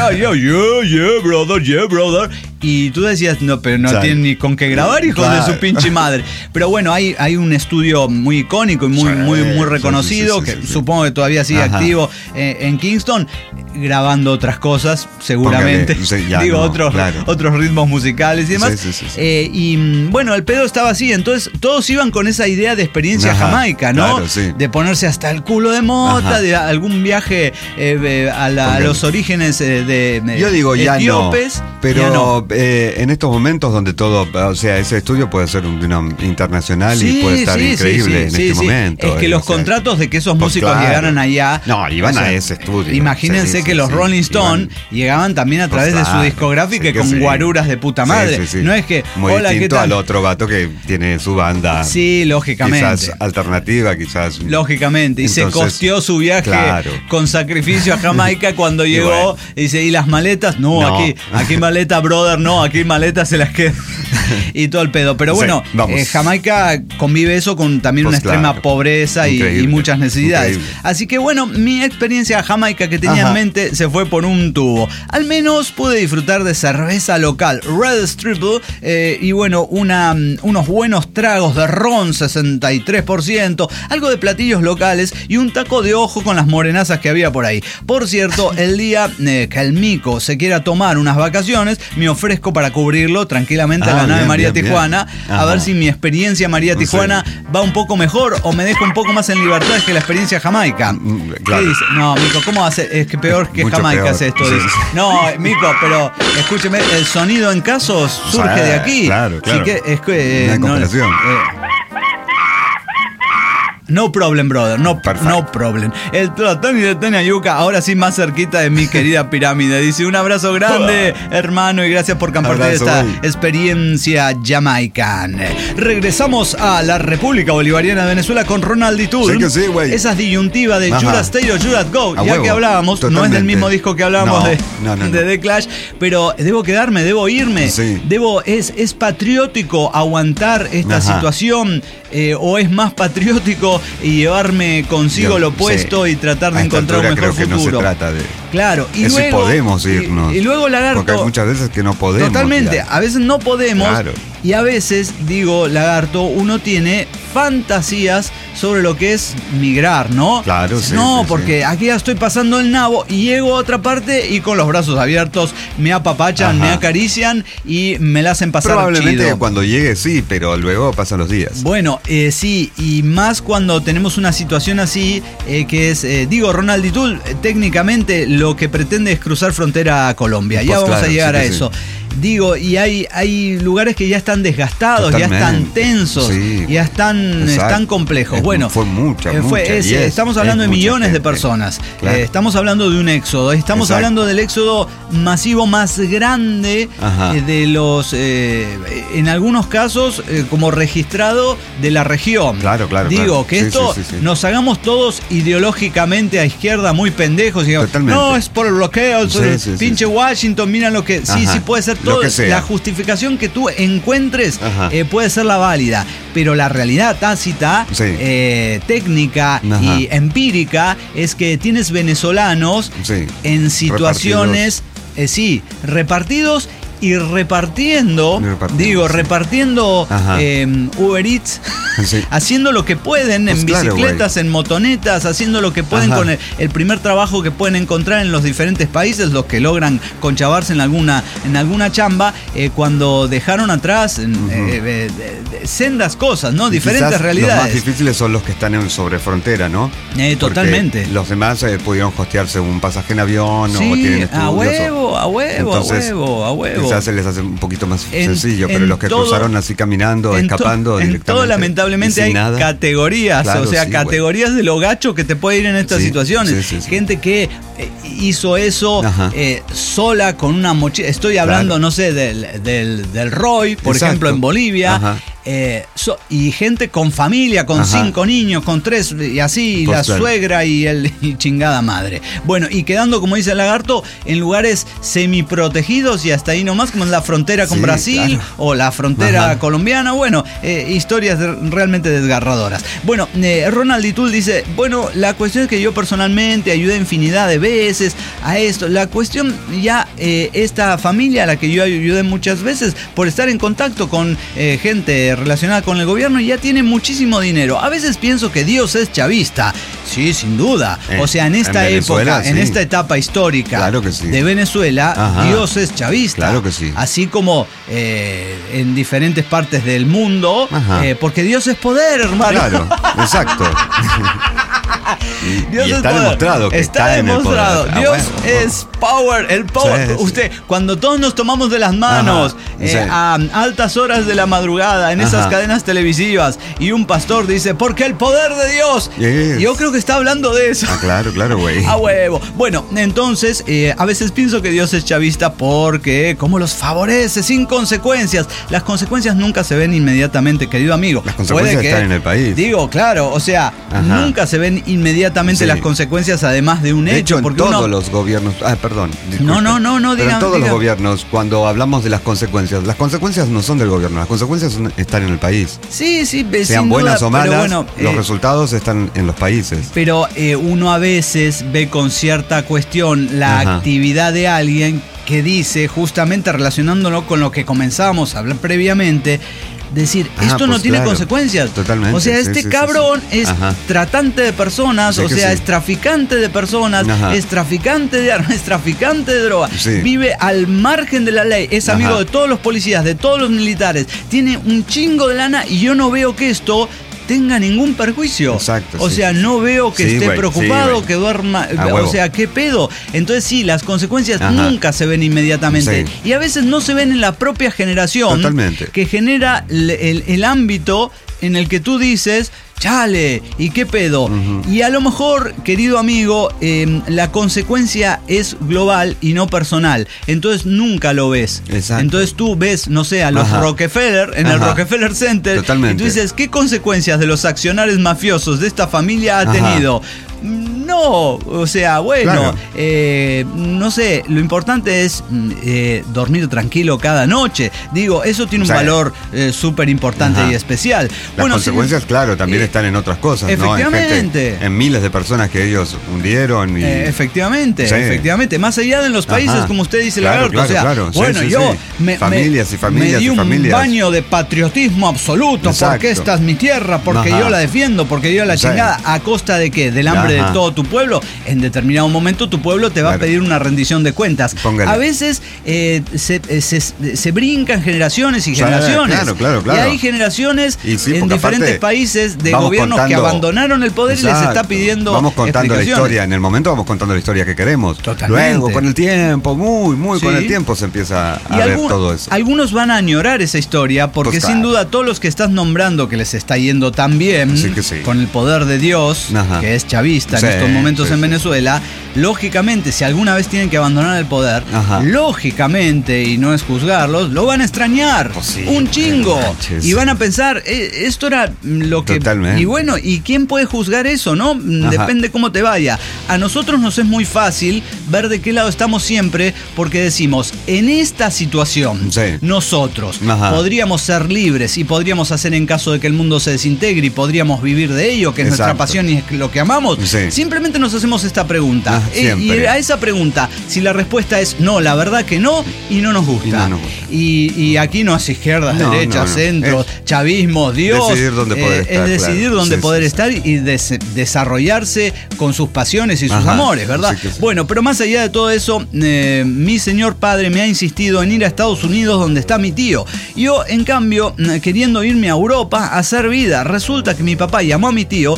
A: brother. Y tú decías, no, pero no tienen ni con qué grabar, hijos de su pinche madre. Pero bueno, hay un estudio muy icónico y muy reconocido, que supongo que todavía sigue activo en Kingston, grabando otras cosas, seguramente. Digo, otros ritmos musicales y demás. Y bueno, el pedo estaba así, entonces todos iban con esa idea de experiencia Jamaica, ¿no? Claro, de ponerse hasta el culo de mota, de algún viaje a los orígenes de
B: yo digo,
A: etíopes.
B: Ya no, pero en estos momentos donde todo, o sea, ese estudio puede ser internacional y puede estar increíble en este momento.
A: Es que los contratos de que esos músicos llegaran allá.
B: No, iban a ese estudio.
A: Imagínense que los Rolling Stones llegaban también a través de su discográfica con guaruras de puta madre. No es que.
B: Muy distinto al otro vato que tiene su banda.
A: Sí, lógicamente.
B: Quizás alternativa, quizás.
A: Lógicamente. Y se costeó su viaje con sacrificio a Jamaica cuando llegó. Y dice, ¿y las maletas? No, aquí maleta, brother, no, aquí maleta se las queda. Y todo el pedo. Pero bueno, Jamaica convive eso con también una extrema pobreza y muchas necesidades. Así que bueno, mi experiencia Jamaica que tenía en mente se fue por un tubo. Al menos pude disfrutar de cerveza local, Red Triple, y bueno, unos buenos tragos de ron, 63%, algo de platillos locales y un taco de ojo con las morenazas que había por ahí. Por cierto, el día que el mico se quiera tomar unas vacaciones, me ofrezco para cubrirlo tranquilamente a la nave María Tijuana, a ver si mi experiencia María Tijuana va un poco mejor o me deja un poco más en libertad que la experiencia Jamaica. Claro. ¿Qué dice? No, mico, ¿cómo hace? Es que peor que mucho Jamaica peor. Hace esto. Dice. No, mico, pero escúcheme, el sonido en casos surge de aquí.
B: Claro.
A: Así que no hay comparación. No problem, brother, no problem. El Tony de Tenayuca, ahora sí más cerquita de mi querida pirámide. Dice, un abrazo grande, hermano, y gracias por compartir esta experiencia jamaicana. Regresamos a la República Bolivariana de Venezuela con Ronalditud.
B: Sí que sí, güey.
A: Esas disyuntivas de Should I Stay or Should I Go. Ya huevo, que hablábamos, totalmente. No es del mismo disco que hablábamos de The Clash, pero debo quedarme, debo irme. Sí. Es patriótico aguantar esta situación, o es más patriótico y llevarme consigo lo opuesto y tratar de encontrar un mejor futuro.
B: Que no se trata de
A: claro, y
B: luego si podemos irnos.
A: Y luego, Lagarto,
B: porque hay muchas veces que no podemos.
A: Totalmente, a veces no podemos. Claro. Y a veces, digo, Lagarto, uno tiene fantasías sobre lo que es migrar, ¿no?
B: Claro, sí.
A: No, porque aquí ya estoy pasando el nabo y llego a otra parte y con los brazos abiertos me apapachan, me acarician y me la hacen pasar
B: probablemente
A: chido.
B: Cuando llegue sí, pero luego pasan los días.
A: Bueno, sí, y más cuando tenemos una situación así, que es, Ronalditud, técnicamente lo que pretende es cruzar frontera a Colombia. Ya vamos a llegar a eso. Digo, y hay lugares que ya están desgastados, ya están tensos, ya están complejos. Bueno,
B: fue mucha
A: estamos hablando de millones de personas. Claro. Estamos hablando de un éxodo. Estamos hablando del éxodo masivo más grande de los, en algunos casos, como registrado de la región.
B: Claro.
A: Digo, que esto nos hagamos todos ideológicamente a izquierda muy pendejos. Y no, es por el bloqueo, pinche Washington, mira lo que... Sí, puede ser todo. La justificación que tú encuentres puede ser la válida, pero la realidad tácita, técnica y empírica es que tienes venezolanos en situaciones repartidos y repartiendo Uber Eats, sí. Haciendo lo que pueden en bicicletas, en motonetas, haciendo lo que pueden con el primer trabajo que pueden encontrar en los diferentes países, los que logran conchavarse en alguna chamba, cuando dejaron atrás sendas cosas, ¿no? Diferentes realidades.
B: Los más difíciles son los que están sobre frontera, ¿no?
A: Totalmente.
B: Porque los demás pudieron hostearse un pasaje en avión, sí, o tienen estudios.
A: A huevo.
B: Quizás se les hace un poquito más sencillo, pero los que cruzaron así caminando, escapando directamente. En todo,
A: lamentablemente, hay categorías, claro, categorías de lo gacho que te puede ir en estas situaciones. Sí. Gente que hizo eso sola con una mochila. Estoy hablando, no sé, del Roy, por ejemplo, en Bolivia. Y gente con familia, con 5 niños, con 3 y así, la suegra y chingada madre. Bueno, y quedando, como dice el lagarto, en lugares semiprotegidos y hasta ahí nomás, como en la frontera con Brasil, o la frontera colombiana. Bueno, historias realmente desgarradoras. Bueno, Ronald Itul dice, bueno, la cuestión es que yo personalmente ayudé infinidad de veces a esto. La cuestión ya, esta familia a la que yo ayudé muchas veces por estar en contacto con gente relacionada con el gobierno, ya tiene muchísimo dinero. A veces pienso que Dios es chavista. Sí, sin duda. O sea, en esta época, en esta etapa histórica de Venezuela, Dios es chavista.
B: Claro que sí.
A: Así como en diferentes partes del mundo, porque Dios es poder, hermano.
B: Claro, exacto.
A: Dios
B: y
A: es
B: está
A: poder.
B: Demostrado que está demostrado.
A: En el poder. Dios es power, el power. Sí. Usted, cuando todos nos tomamos de las manos a altas horas de la madrugada en esas cadenas televisivas y un pastor dice, porque el poder de Dios. Yo creo que está hablando de eso.
B: Claro, güey.
A: A huevo. Bueno, entonces, a veces pienso que Dios es chavista porque como los favorece sin consecuencias. Las consecuencias nunca se ven inmediatamente, querido amigo.
B: Las consecuencias están en el país.
A: Digo, claro, o sea, nunca se ven inmediatamente las consecuencias, además de un hecho.
B: De hecho, porque todos los gobiernos... perdón.
A: Disculpe. No,
B: digan. En todos los gobiernos, cuando hablamos de las consecuencias no son del gobierno, las consecuencias están en el país.
A: Sí,
B: sean buenas o malas, los resultados están en los países.
A: Pero uno a veces ve con cierta cuestión la actividad de alguien que dice, justamente relacionándolo con lo que comenzábamos a hablar previamente, decir, esto no tiene consecuencias.
B: Totalmente.
A: O sea, este cabrón es tratante de personas, es traficante de personas, es traficante de armas, es traficante de droga. Vive al margen de la ley, es amigo de todos los policías, de todos los militares, tiene un chingo de lana y yo no veo que esto tenga ningún perjuicio.
B: Exacto.
A: O sea, no veo que esté preocupado, que duerma. O sea, ¿qué pedo? Entonces sí, las consecuencias nunca se ven inmediatamente. Y a veces no se ven en la propia generación.
B: Totalmente.
A: Que genera el ámbito en el que tú dices, chale, ¿y qué pedo? Y a lo mejor, querido amigo, la consecuencia es global y no personal. Entonces nunca lo ves.
B: Exacto.
A: Entonces tú ves, no sé, a los Rockefeller, en el Rockefeller Center.
B: Totalmente.
A: Y tú dices, ¿qué consecuencias de los accionarios mafiosos de esta familia ha tenido? No, o sea, bueno, no sé, lo importante es dormir tranquilo cada noche. Digo, eso tiene un valor súper importante y especial.
B: Las consecuencias, claro, también están en otras cosas,
A: efectivamente,
B: ¿no? En miles de personas que ellos hundieron. Y...
A: efectivamente. Más allá de los países, como usted dice, lagarto. Bueno, yo me di un baño de patriotismo absoluto, porque esta es mi tierra, porque yo la defiendo, porque yo la chingada. ¿A costa de qué? Del hambre de todo tu pueblo. En determinado momento tu pueblo te va a pedir una rendición de cuentas. A veces se brincan generaciones y generaciones.
B: Claro.
A: Y hay generaciones en diferentes países de gobiernos que abandonaron el poder y les está pidiendo
B: vamos contando la historia. En el momento vamos contando la historia que queremos.
A: Totalmente.
B: Luego, con el tiempo, con el tiempo se empieza a ver todo eso.
A: Algunos van a añorar esa historia porque sin duda todos los que estás nombrando que les está yendo tan bien con el poder de Dios, que es chavista en estos momentos en Venezuela, lógicamente, si alguna vez tienen que abandonar el poder, lógicamente, y no es juzgarlos, lo van a extrañar un chingo. Y van a pensar, esto era lo que...
B: Totalmente.
A: Y bueno, ¿y quién puede juzgar eso, no? Depende cómo te vaya. A nosotros nos es muy fácil ver de qué lado estamos siempre, porque decimos, en esta situación, nosotros podríamos ser libres y podríamos hacer en caso de que el mundo se desintegre y podríamos vivir de ello, que es nuestra pasión y es lo que amamos. Simplemente Siempre nos hacemos esta pregunta. Y a esa pregunta, si la respuesta es no, la verdad que no, y no nos gusta. Y aquí no es izquierdas, derechas, centros, chavismo, Dios.
B: Decidir dónde poder estar.
A: Es decidir dónde poder estar y desarrollarse con sus pasiones y sus amores, ¿verdad? Sí. Bueno, pero más allá de todo eso, mi señor padre me ha insistido en ir a Estados Unidos donde está mi tío. Yo, en cambio, queriendo irme a Europa a hacer vida, resulta que mi papá llamó a mi tío.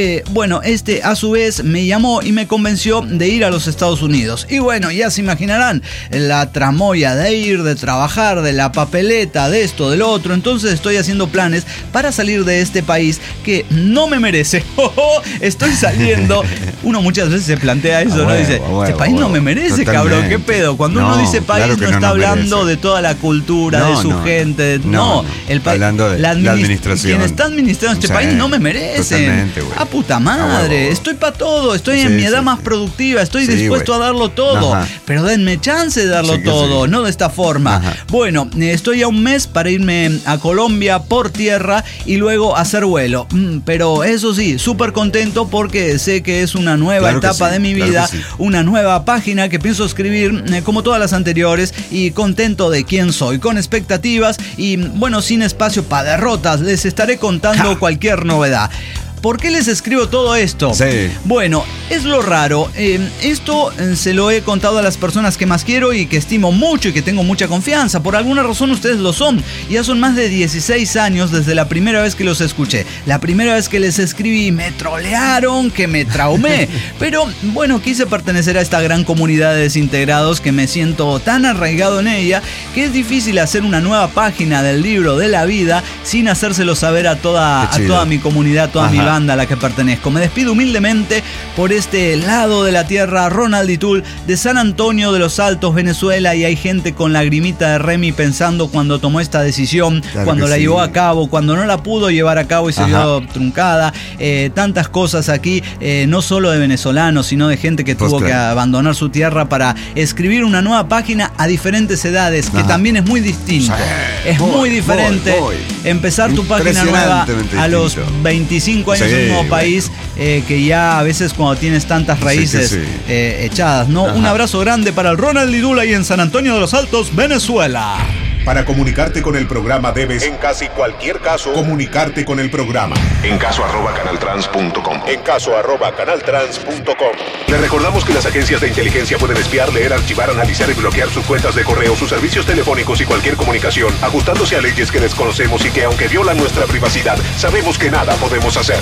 A: A su vez me llamó y me convenció de ir a los Estados Unidos. Y bueno, ya se imaginarán la tramoya de ir, de trabajar, de la papeleta, de esto, de lo otro. Entonces estoy haciendo planes para salir de este país que no me merece. Estoy saliendo. Uno muchas veces se plantea eso, ¿no? Dice, este país no me merece, cabrón, ¿qué pedo? Cuando uno dice país, claro, no está hablando de toda la cultura, de su gente. El país, hablando de la administración. Quien está administrando este país no me merece. A puta madre, estoy para todo, estoy en mi edad más productiva, estoy dispuesto a darlo todo, pero denme chance de darlo todo, no de esta forma. Bueno, estoy a un mes para irme a Colombia por tierra y luego hacer vuelo, pero eso sí, súper contento porque sé que es una nueva etapa de mi vida, una nueva página que pienso escribir como todas las anteriores, y contento de quién soy, con expectativas y bueno, sin espacio para derrotas. Les estaré contando cualquier novedad. ¿Por qué les escribo todo esto? Bueno, es lo raro. Esto se lo he contado a las personas que más quiero y que estimo mucho y que tengo mucha confianza. Por alguna razón ustedes lo son. Ya son más de 16 años desde la primera vez que los escuché. La primera vez que les escribí, me trolearon, que me traumé. Pero bueno, quise pertenecer a esta gran comunidad de desintegrados que me siento tan arraigado en ella que es difícil hacer una nueva página del libro de la vida sin hacérselo saber a toda mi comunidad, a toda mi banda a la que pertenezco. Me despido humildemente por este lado de la tierra, Ronald Itul, de San Antonio de los Altos, Venezuela, y hay gente con lagrimita de Remy pensando cuando tomó esta decisión, cuando la llevó a cabo, cuando no la pudo llevar a cabo y se vio truncada, tantas cosas aquí, no solo de venezolanos, sino de gente que tuvo que abandonar su tierra para escribir una nueva página a diferentes edades, que también es muy distinto. Es muy diferente empezar tu página nueva a los 25 años en un nuevo país, que ya a veces cuando tienes tantas raíces echadas, ¿no? Un abrazo grande para el Ronald Lidula ahí en San Antonio de los Altos, Venezuela.
C: Para comunicarte con el programa debes, en casi cualquier caso, comunicarte con el programa. En caso @canaltrans.com. En caso @canaltrans.com. Le recordamos que las agencias de inteligencia pueden espiar, leer, archivar, analizar y bloquear sus cuentas de correo, sus servicios telefónicos y cualquier comunicación, ajustándose a leyes que desconocemos y que, aunque violan nuestra privacidad, sabemos que nada podemos hacer.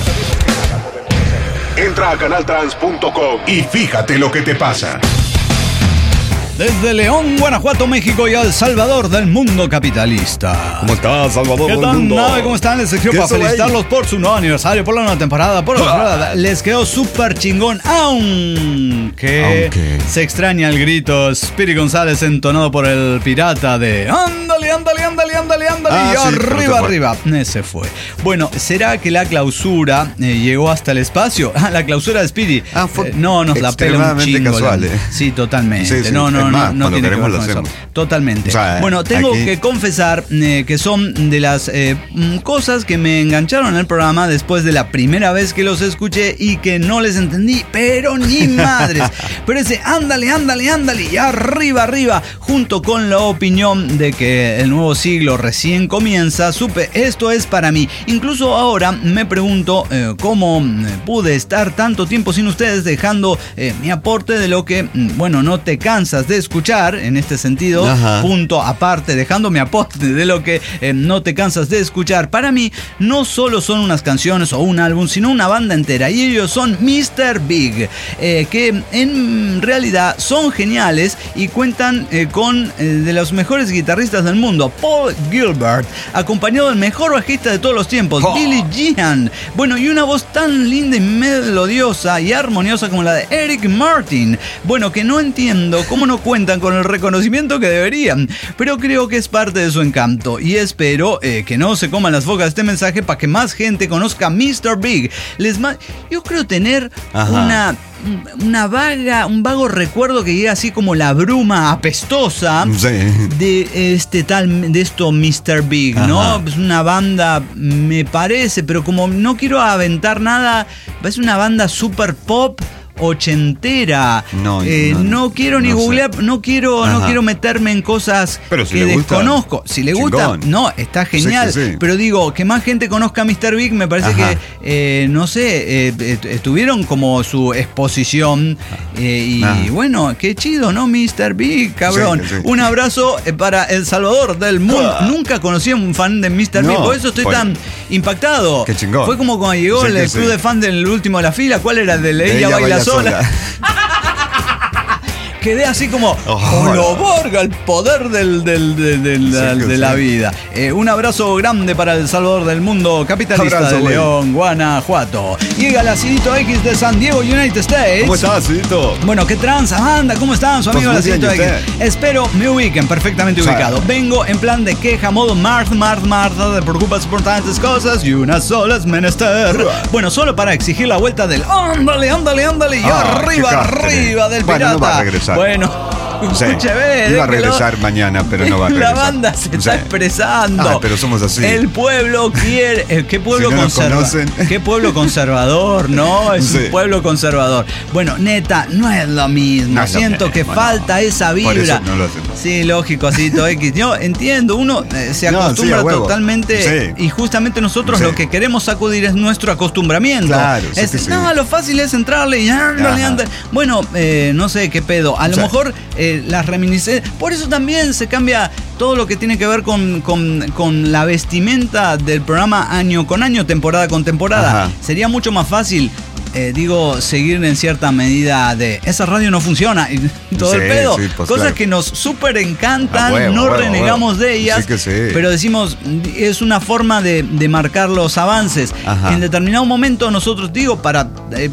C: Entra a canaltrans.com y fíjate lo que te pasa.
A: Desde León, Guanajuato, México y El Salvador del mundo capitalista.
B: ¿Cómo estás, Salvador?
A: ¿Qué tal? ¿Cómo están? Les escribo para felicitarlos por su nuevo aniversario, por la nueva temporada, por les quedó súper chingón, aunque se extraña el grito Speedy González entonado por el pirata de ándale, ándale, ándale, ándale, ándale, y arriba, arriba. Ese fue. Bueno, ¿será que la clausura llegó hasta el espacio? La clausura de Speedy. No, nos la pela un chingo.
B: Casual,
A: Sí, totalmente.
B: Sí. No tiene que ver con eso.
A: Totalmente. Bueno, tengo que confesar que son de las cosas que me engancharon en el programa después de la primera vez que los escuché y que no les entendí, pero ni madres. Pero ese ándale, ándale, ándale y arriba, arriba, junto con la opinión de que el nuevo siglo recién comienza, supe, esto es para mí. Incluso ahora me pregunto cómo pude estar tanto tiempo sin ustedes, dejando mi aporte de lo que, no te cansas de escuchar, en este sentido, punto aparte, dejando mi aporte de lo que no te cansas de escuchar. Para mí, no solo son unas canciones o un álbum, sino una banda entera, y ellos son Mr. Big, que en realidad son geniales y cuentan con de los mejores guitarristas del mundo, Paul Gilbert, acompañado del mejor bajista de todos los tiempos, Billy Sheehan, y una voz tan linda y melodiosa y armoniosa como la de Eric Martin, que no entiendo cómo no cuentan con el reconocimiento que deberían, pero creo que es parte de su encanto y espero que no se coman las bocas este mensaje para que más gente conozca Mr. Big. Yo creo tener un vago recuerdo que llega así como la bruma apestosa de esto Mr. Big, ¿no? Es una banda, me parece, pero como no quiero aventar nada, es una banda super pop ochentera. No quiero ni googlear, no quiero meterme en cosas
B: si
A: que
B: le gusta,
A: desconozco. Si le gusta, no, está genial. Sí. Pero digo, que más gente conozca a Mr. Big, me parece que, no sé, tuvieron como su exposición. Bueno, qué chido, ¿no? Mr. Big, cabrón.
B: Sí.
A: Un abrazo para El Salvador del mundo. Nunca conocí a un fan de Mr. Big, por eso estoy tan impactado.
B: Qué chingón.
A: Fue como cuando llegó el club de fan del último de la fila. ¿Cuál era? De Ella Baila Sola. Quedé así como, lo borga el poder de la vida. Un abrazo grande para El Salvador del mundo, capitalista de León, Guanajuato. Llega el Acidito X de San Diego, United States.
B: ¿Cómo estás, Acidito?
A: Bueno, ¿qué tranza, banda? ¿Cómo están? Su amigo el Acidito X. Espero me ubiquen perfectamente ubicado. Vengo en plan de queja, modo Martha, te preocupas por tantas cosas y una sola es menester. Bueno, solo para exigir la vuelta del ándale, y arriba del pirata.
B: No va a regresar.
A: Bueno,
B: iba a regresar mañana, pero no va a regresar.
A: La banda se está expresando.
B: Pero somos así.
A: El pueblo quiere. ¿Qué pueblo conservador? ¿Qué pueblo conservador? No, es un pueblo conservador. Bueno, neta, no es lo mismo. Siento que falta esa vibra.
B: Por eso no lo hacemos.
A: Sí, lógico, Acidito X. Yo entiendo, uno se acostumbra totalmente. Y justamente nosotros lo que queremos sacudir es nuestro acostumbramiento.
B: Claro,
A: no, lo fácil es entrarle y ándale. Bueno, no sé qué pedo. A lo mejor las reminiscencias. Por eso también se cambia todo lo que tiene que ver con la vestimenta del programa año con año, temporada con temporada. Sería mucho más fácil, seguir en cierta medida de esa radio no funciona y todo el pedo. Pues cosas que nos súper encantan, renegamos de ellas, pero decimos, es una forma de marcar los avances. En determinado momento nosotros, para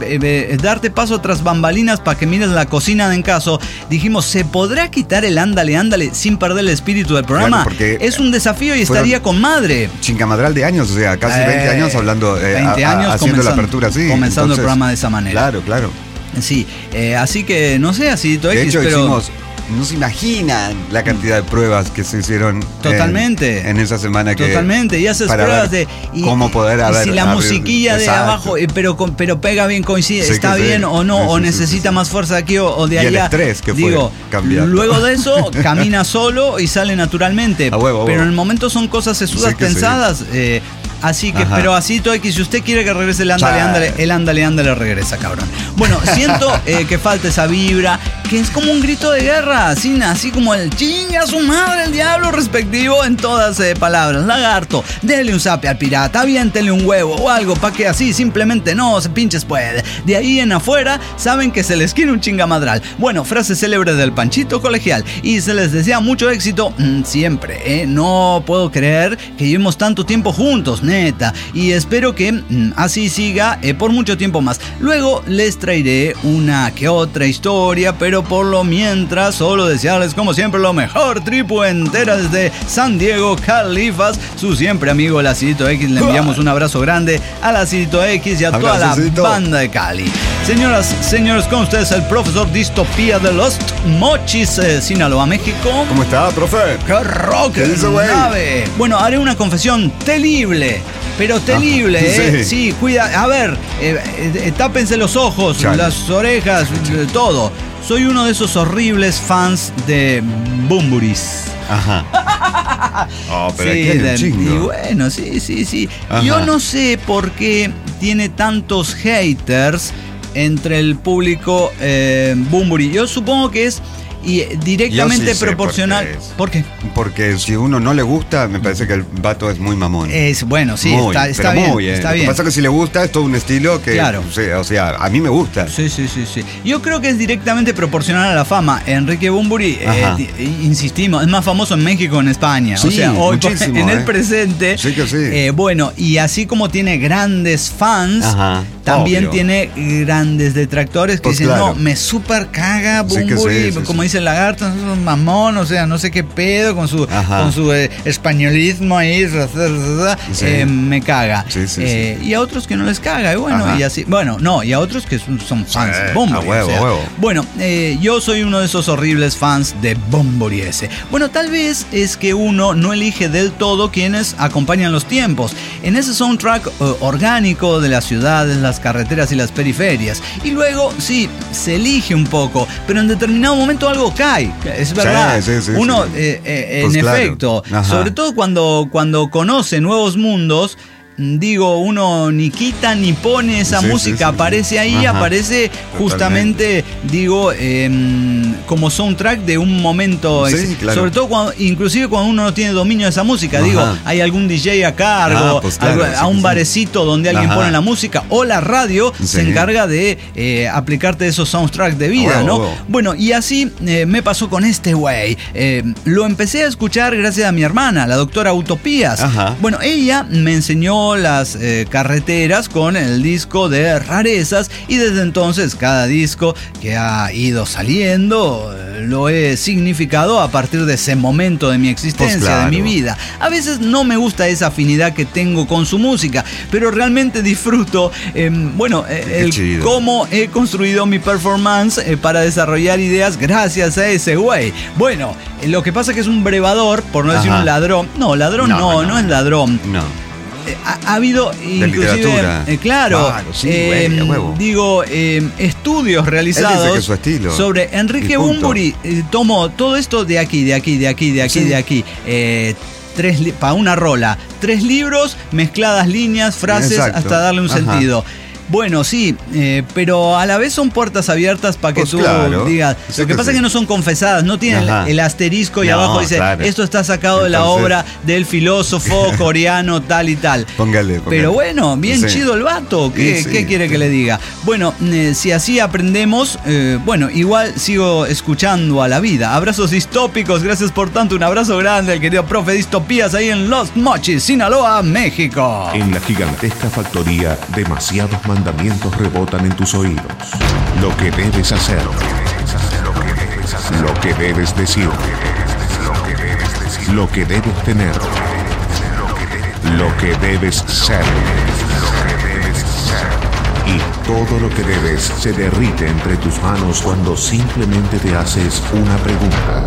A: darte paso tras bambalinas para que mires la cocina de en caso, dijimos, ¿se podrá quitar el ándale sin perder el espíritu del programa? Es un desafío y estaría con madre.
B: Chingamadral de años, casi 20 años hablando,
A: 20 años
B: haciendo la apertura así.
A: Comenzando el programa de esa manera.
B: Claro.
A: Sí, así que no sé, Acidito X,
B: de hecho,
A: pero
B: hicimos, no se imaginan la cantidad de pruebas que se hicieron
A: totalmente
B: en esa semana.
A: Totalmente, y haces pruebas de
B: cómo poder
A: y si la musiquilla de abajo, pero pega bien, coincide, está bien o no, o necesita más fuerza de aquí o de allá.
B: Y el estrés que fue cambiando.
A: Luego de eso, camina solo y sale naturalmente.
B: A huevo.
A: Pero en el momento son cosas sesudas, pensadas. Así que, pero Acidito X, si usted quiere que regrese el ándale regresa, cabrón. Bueno, siento que falta esa vibra, que es como un grito de guerra, así como el chinga su madre, el diablo respectivo en todas palabras. Lagarto, dele un zape al pirata, aviéntele un huevo o algo, pa' que así simplemente no se pinches puede. De ahí en afuera, saben que se les quiere un chingamadral. Bueno, frase célebre del Panchito Colegial. Y se les desea mucho éxito siempre, No puedo creer que llevemos tanto tiempo juntos, neta, y espero que así siga por mucho tiempo más. Luego les traeré una que otra historia, pero por lo mientras solo desearles como siempre lo mejor. Tripu entera desde San Diego, Califas, su siempre amigo el Acidito X. Le enviamos un abrazo grande al Acidito X y a toda la banda de Cali. Señoras, señores, con ustedes el profesor Distopía de los Mochis, Sinaloa, México.
B: ¿Cómo está, profe?
A: ¡Qué rock! ¿Qué dice, güey? Bueno, haré una confesión terrible. Pero terrible, Sí, cuida. A ver, tápense los ojos, las orejas, todo. Soy uno de esos horribles fans de Bumburis.
B: Pero aquí hay un chingo.
A: Y bueno, sí. Yo no sé por qué tiene tantos haters entre el público Bumburi. Yo supongo que es directamente proporcional. ¿Por qué?
B: Porque si uno no le gusta, me parece que el vato es muy mamón.
A: Bueno, sí, está bien. Está bien.
B: Lo que pasa es que si le gusta es todo un estilo que, o sea, a mí me gusta.
A: Sí. Yo creo que es directamente proporcional a la fama. Enrique Bumburi, insistimos, es más famoso en México que en España.
B: Sí,
A: o sea, hoy en el presente.
B: Sí que sí.
A: Bueno, y así como tiene grandes fans, también tiene grandes detractores que dicen, no, me super caga Bumburi, como dice dice el lagarto, es un mamón, o sea, no sé qué pedo con su españolismo ahí, me caga.
B: Sí.
A: Y a otros que no les caga, y bueno, y así. Bueno, no, y a otros que son fans de Bunbury.
B: Huevo.
A: Bueno, yo soy uno de esos horribles fans de Bunbury ese. Bueno, tal vez es que uno no elige del todo quienes acompañan los tiempos. En ese soundtrack orgánico de las ciudades, las carreteras y las periferias. Y luego, sí, se elige un poco, pero en determinado momento algo cae. Es verdad.
B: Sí,
A: uno,
B: pues
A: en efecto, sobre todo cuando conoce nuevos mundos, digo, uno ni quita ni pone esa música, aparece ahí, aparece justamente, digo, como soundtrack de un momento, claro. Sobre todo inclusive cuando uno no tiene dominio de esa música, digo, hay algún DJ a cargo,
B: pues claro,
A: a un barecito donde alguien pone la música, o la radio se encarga de aplicarte esos soundtracks de vida, ¿no? Bueno, y así me pasó con este güey. Lo empecé a escuchar gracias a mi hermana, la doctora Utopías. Bueno, ella me enseñó las carreteras con el disco de rarezas, y desde entonces cada disco que ha ido saliendo lo he significado a partir de ese momento de mi existencia, pues claro, de mi vida. A veces no me gusta esa afinidad que tengo con su música, pero realmente disfruto cómo he construido mi performance para desarrollar ideas gracias a ese güey. Bueno, lo que pasa es que es un brevador, por no decir un ladrón. No, ladrón no es ladrón. No. Ha habido inclusive, claro, estudios realizados sobre Enrique Bunbury. Tomó todo esto de aquí, para una rola, 3 libros, mezcladas líneas, frases, hasta darle un sentido. Bueno, sí, pero a la vez son puertas abiertas para que tú digas. Lo que pasa es que no son confesadas, no tienen el asterisco y abajo dice, esto está sacado de la obra del filósofo coreano tal y tal. Póngale. Pero bueno, bien chido el vato, ¿qué quiere que le diga? Bueno, si así aprendemos, igual sigo escuchando a la vida. Abrazos distópicos, gracias por tanto, un abrazo grande al querido profe Distopías ahí en Los Mochis, Sinaloa, México.
C: En la gigantesca factoría, demasiados mandamientos rebotan en tus oídos. Lo que debes hacer, lo que debes decir, lo que debes tener, lo que debes ser. Y todo lo que debes se derrite entre tus manos cuando simplemente te haces una pregunta.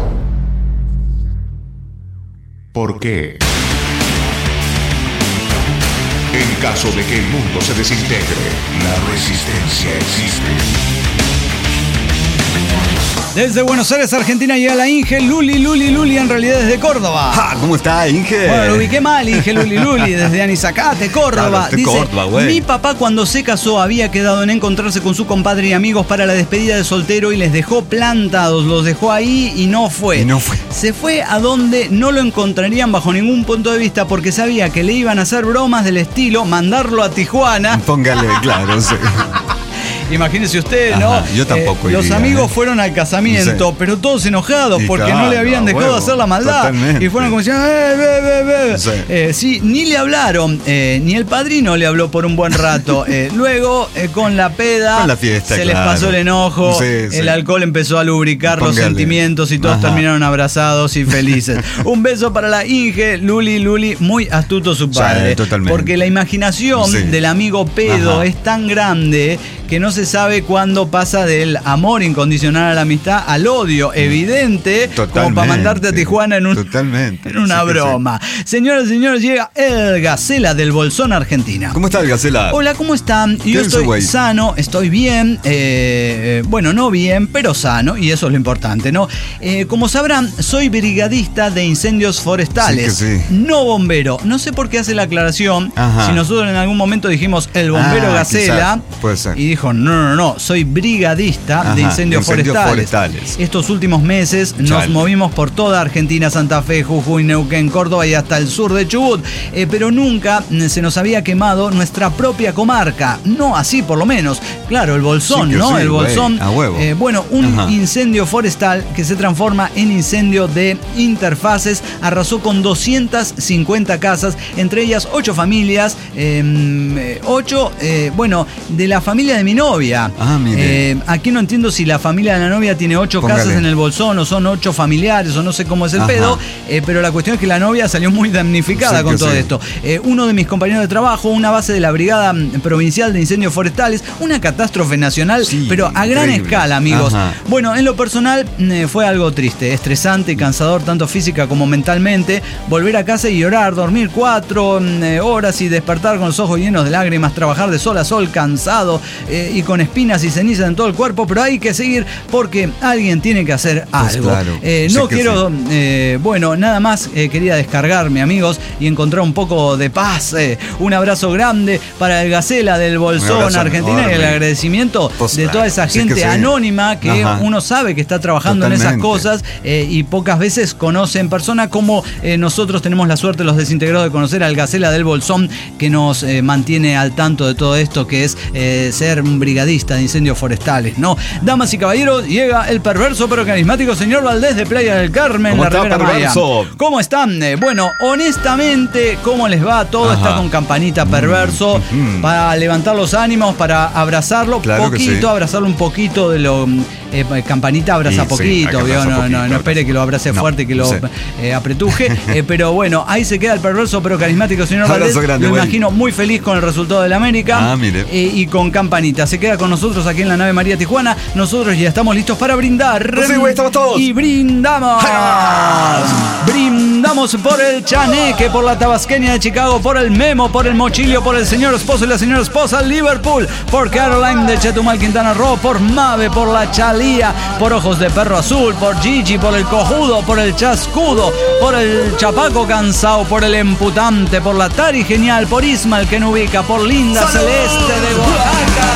C: ¿Por qué? En caso de que el mundo se desintegre, la resistencia existe.
A: Desde Buenos Aires, Argentina, llega la Inge Luli, en realidad desde Córdoba.
B: ¿Cómo está, Inge?
A: Bueno, lo ubiqué mal, Inge Luli, desde Anizacate, Córdoba. Claro, dice, mi papá cuando se casó había quedado en encontrarse con su compadre y amigos para la despedida de soltero y les dejó plantados, los dejó ahí y no fue. Se fue a donde no lo encontrarían bajo ningún punto de vista porque sabía que le iban a hacer bromas del estilo mandarlo a Tijuana.
B: Póngale, claro, sí.
A: Imagínese usted, ¿no?
B: Yo tampoco iría,
A: los amigos fueron al casamiento, pero todos enojados porque no le habían dejado hacer la maldad. Totalmente. Y fueron como diciendo, sí, ni le hablaron, ni el padrino le habló por un buen rato. Luego, con la peda, con la fiesta, se les pasó el enojo, el alcohol empezó a lubricar los sentimientos y todos terminaron abrazados y felices. Un beso para la Inge, Luli, muy astuto su padre. Totalmente. Porque la imaginación del amigo pedo es tan grande que no se sabe cuándo pasa del amor incondicional a la amistad al odio evidente, como para mandarte a Tijuana en una broma. Señoras y señores, llega el Gacela del Bolsón, Argentina.
B: ¿Cómo está el Gacela?
A: Hola, ¿cómo están? Yo estoy sano, estoy bien, no bien, pero sano, y eso es lo importante, ¿no? Como sabrán, soy brigadista de incendios forestales, no bombero. No sé por qué hace la aclaración, si nosotros en algún momento dijimos el bombero Gacela, puede ser. Y dijo, no, soy brigadista de incendios forestales. Estos últimos meses nos movimos por toda Argentina, Santa Fe, Jujuy, Neuquén, Córdoba y hasta el sur de Chubut, pero nunca se nos había quemado nuestra propia comarca, no así por lo menos. Claro, el Bolsón, ¿no? El Bolsón, un incendio forestal que se transforma en incendio de interfaces, arrasó con 250 casas, entre ellas 8 familias, de la familia de de mi novia.
B: Mire.
A: Aquí no entiendo si la familia de la novia tiene 8 casas en el Bolsón o son 8 familiares o no sé cómo es el pedo, pero la cuestión es que la novia salió muy damnificada con todo esto. Uno de mis compañeros de trabajo, una base de la Brigada Provincial de Incendios Forestales, una catástrofe nacional, pero a gran escala, amigos. Bueno, en lo personal fue algo triste, estresante y cansador tanto física como mentalmente. Volver a casa y llorar, dormir 4 horas y despertar con los ojos llenos de lágrimas, trabajar de sol a sol, cansado y con espinas y cenizas en todo el cuerpo, pero hay que seguir porque alguien tiene que hacer algo.
B: Claro.
A: No quiero, bueno, nada más quería descargarme, amigos, y encontrar un poco de paz. Un abrazo grande para el Gacela del Bolsón, Argentina, enorme. Y el agradecimiento de toda esa gente anónima que uno sabe que está trabajando en esas cosas y pocas veces conoce en persona, como nosotros tenemos la suerte, los desintegrados, de conocer al Gacela del Bolsón, que nos mantiene al tanto de todo esto, que es ser un brigadista de incendios forestales, ¿no? Damas y caballeros, llega el perverso pero carismático señor Valdés de Playa del Carmen, la Ribera Maya. ¿Cómo están? Bueno, honestamente, ¿cómo les va? Todo está con campanita perverso, para levantar los ánimos, para abrazarlo poquito, abrazarlo un poquito de lo... campanita abraza poquito, no espere que lo abrace fuerte, que lo apretuje, pero bueno, ahí se queda el perverso pero carismático señor Valdés, lo imagino muy feliz con el resultado del América, y con campanita, se queda con nosotros aquí en la nave María Tijuana. Nosotros ya estamos listos para brindar,
B: estamos todos,
A: y brindamos por el Chaneque, por la Tabasqueña de Chicago, por el Memo, por el Mochilio, por el señor esposo y la señora esposa, Liverpool, por Caroline de Chetumal, Quintana Roo, por Mave, por la Chalía, por Ojos de Perro Azul, por Gigi, por el Cojudo, por el Chascudo, por el Chapaco Cansao, por el Emputante, por la Tari Genial, por Isma el que no ubica, por Linda Celeste de Oaxaca.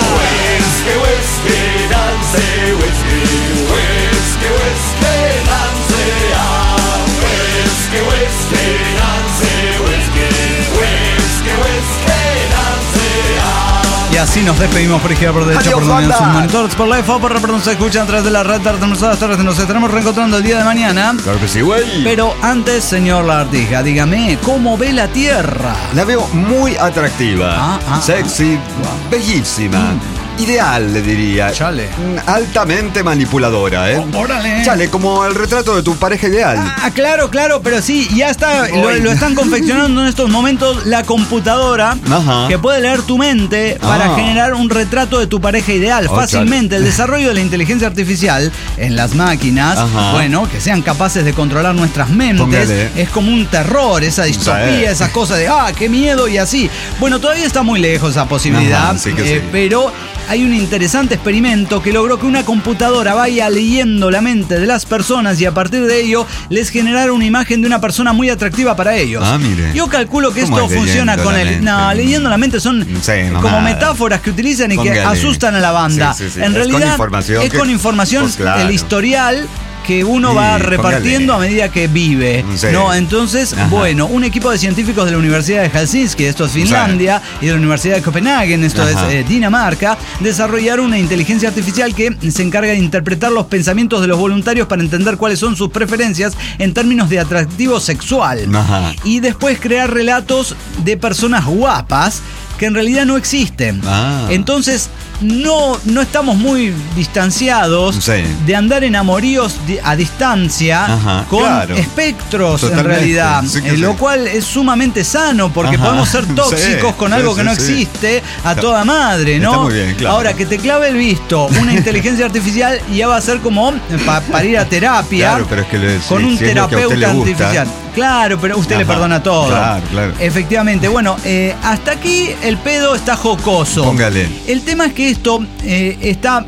A: Y así nos despedimos por izquierda, por derecha, por donde sus monitores, por la FO, por reproducción se escuchan atrás de la red, nos estaremos reencontrando el día de mañana.
B: Claro que sí, güey.
A: Pero antes, señor Lagartija, dígame, ¿cómo ve la Tierra?
B: La veo muy atractiva, sexy, bellísima. Ideal, le diría.
A: Chale.
B: Altamente manipuladora, ¿eh?
A: Órale.
B: Chale, como el retrato de tu pareja ideal.
A: Claro, pero sí, ya está, lo están confeccionando en estos momentos la computadora que puede leer tu mente para generar un retrato de tu pareja ideal fácilmente. El desarrollo de la inteligencia artificial en las máquinas, bueno, que sean capaces de controlar nuestras mentes, es como un terror, esa distopía, esa cosa de qué miedo y así. Bueno, todavía está muy lejos esa posibilidad, pero hay un interesante experimento que logró que una computadora vaya leyendo la mente de las personas y a partir de ello les generara una imagen de una persona muy atractiva para ellos.
B: Mire.
A: Yo calculo que esto funciona con el... No, leyendo la mente son como metáforas que utilizan y que asustan a la banda. En realidad es con información pues el historial que uno va repartiendo a medida que vive, ¿no? Entonces, bueno, un equipo de científicos de la Universidad de Helsinki, esto es Finlandia, y de la Universidad de Copenhague, esto es Dinamarca, desarrollaron una inteligencia artificial que se encarga de interpretar los pensamientos de los voluntarios para entender cuáles son sus preferencias en términos de atractivo sexual. Y después crear relatos de personas guapas que en realidad no existen. Entonces, no estamos muy distanciados de andar en amoríos a distancia con espectros. Totalmente. En realidad, lo cual es sumamente sano porque podemos ser tóxicos con algo que no existe a toda madre, ¿no?
B: Está muy bien, claro.
A: Ahora, que te clave el visto una inteligencia artificial ya va a ser como para ir a terapia,
B: claro, pero es que
A: con un terapeuta artificial. Claro, pero usted le perdona todo.
B: Claro.
A: Efectivamente. Bueno, hasta aquí el pedo está jocoso.
B: Póngale.
A: El tema es que esto está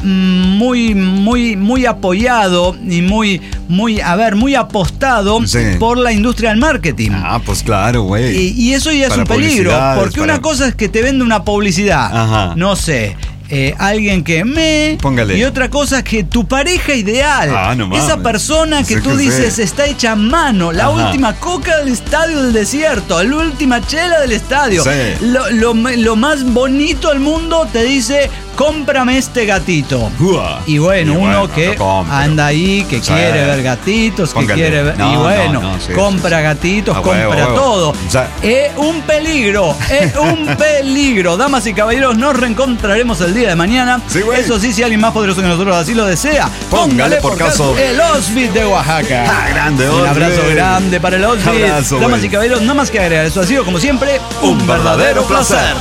A: muy apoyado y muy apostado por la industria del marketing.
B: Pues claro, güey.
A: Y eso ya es un peligro, porque una cosa es que te vende una publicidad, no sé, alguien que
B: Póngale.
A: y otra cosa es que tu pareja ideal, esa persona que tú dices está hecha a mano, la última coca del estadio del desierto, la última chela del estadio, lo más bonito del mundo, te dice cómprame este gatito. Y bueno, uno que anda ahí, que quiere ver gatitos, que quiere ver... y bueno, compra gatitos, compra todo. Es un peligro, es un peligro. Damas y caballeros, nos reencontraremos el día de mañana. Eso sí, si alguien más poderoso que nosotros así lo desea, póngale por caso el Osbit de Oaxaca.
B: Grande,
A: un abrazo grande para el Osbit. Damas y caballeros, nada más que agregar. Eso ha sido, como siempre, un verdadero placer.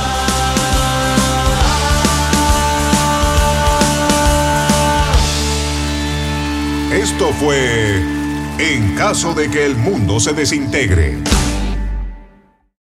C: Esto fue En caso de que el mundo se desintegre.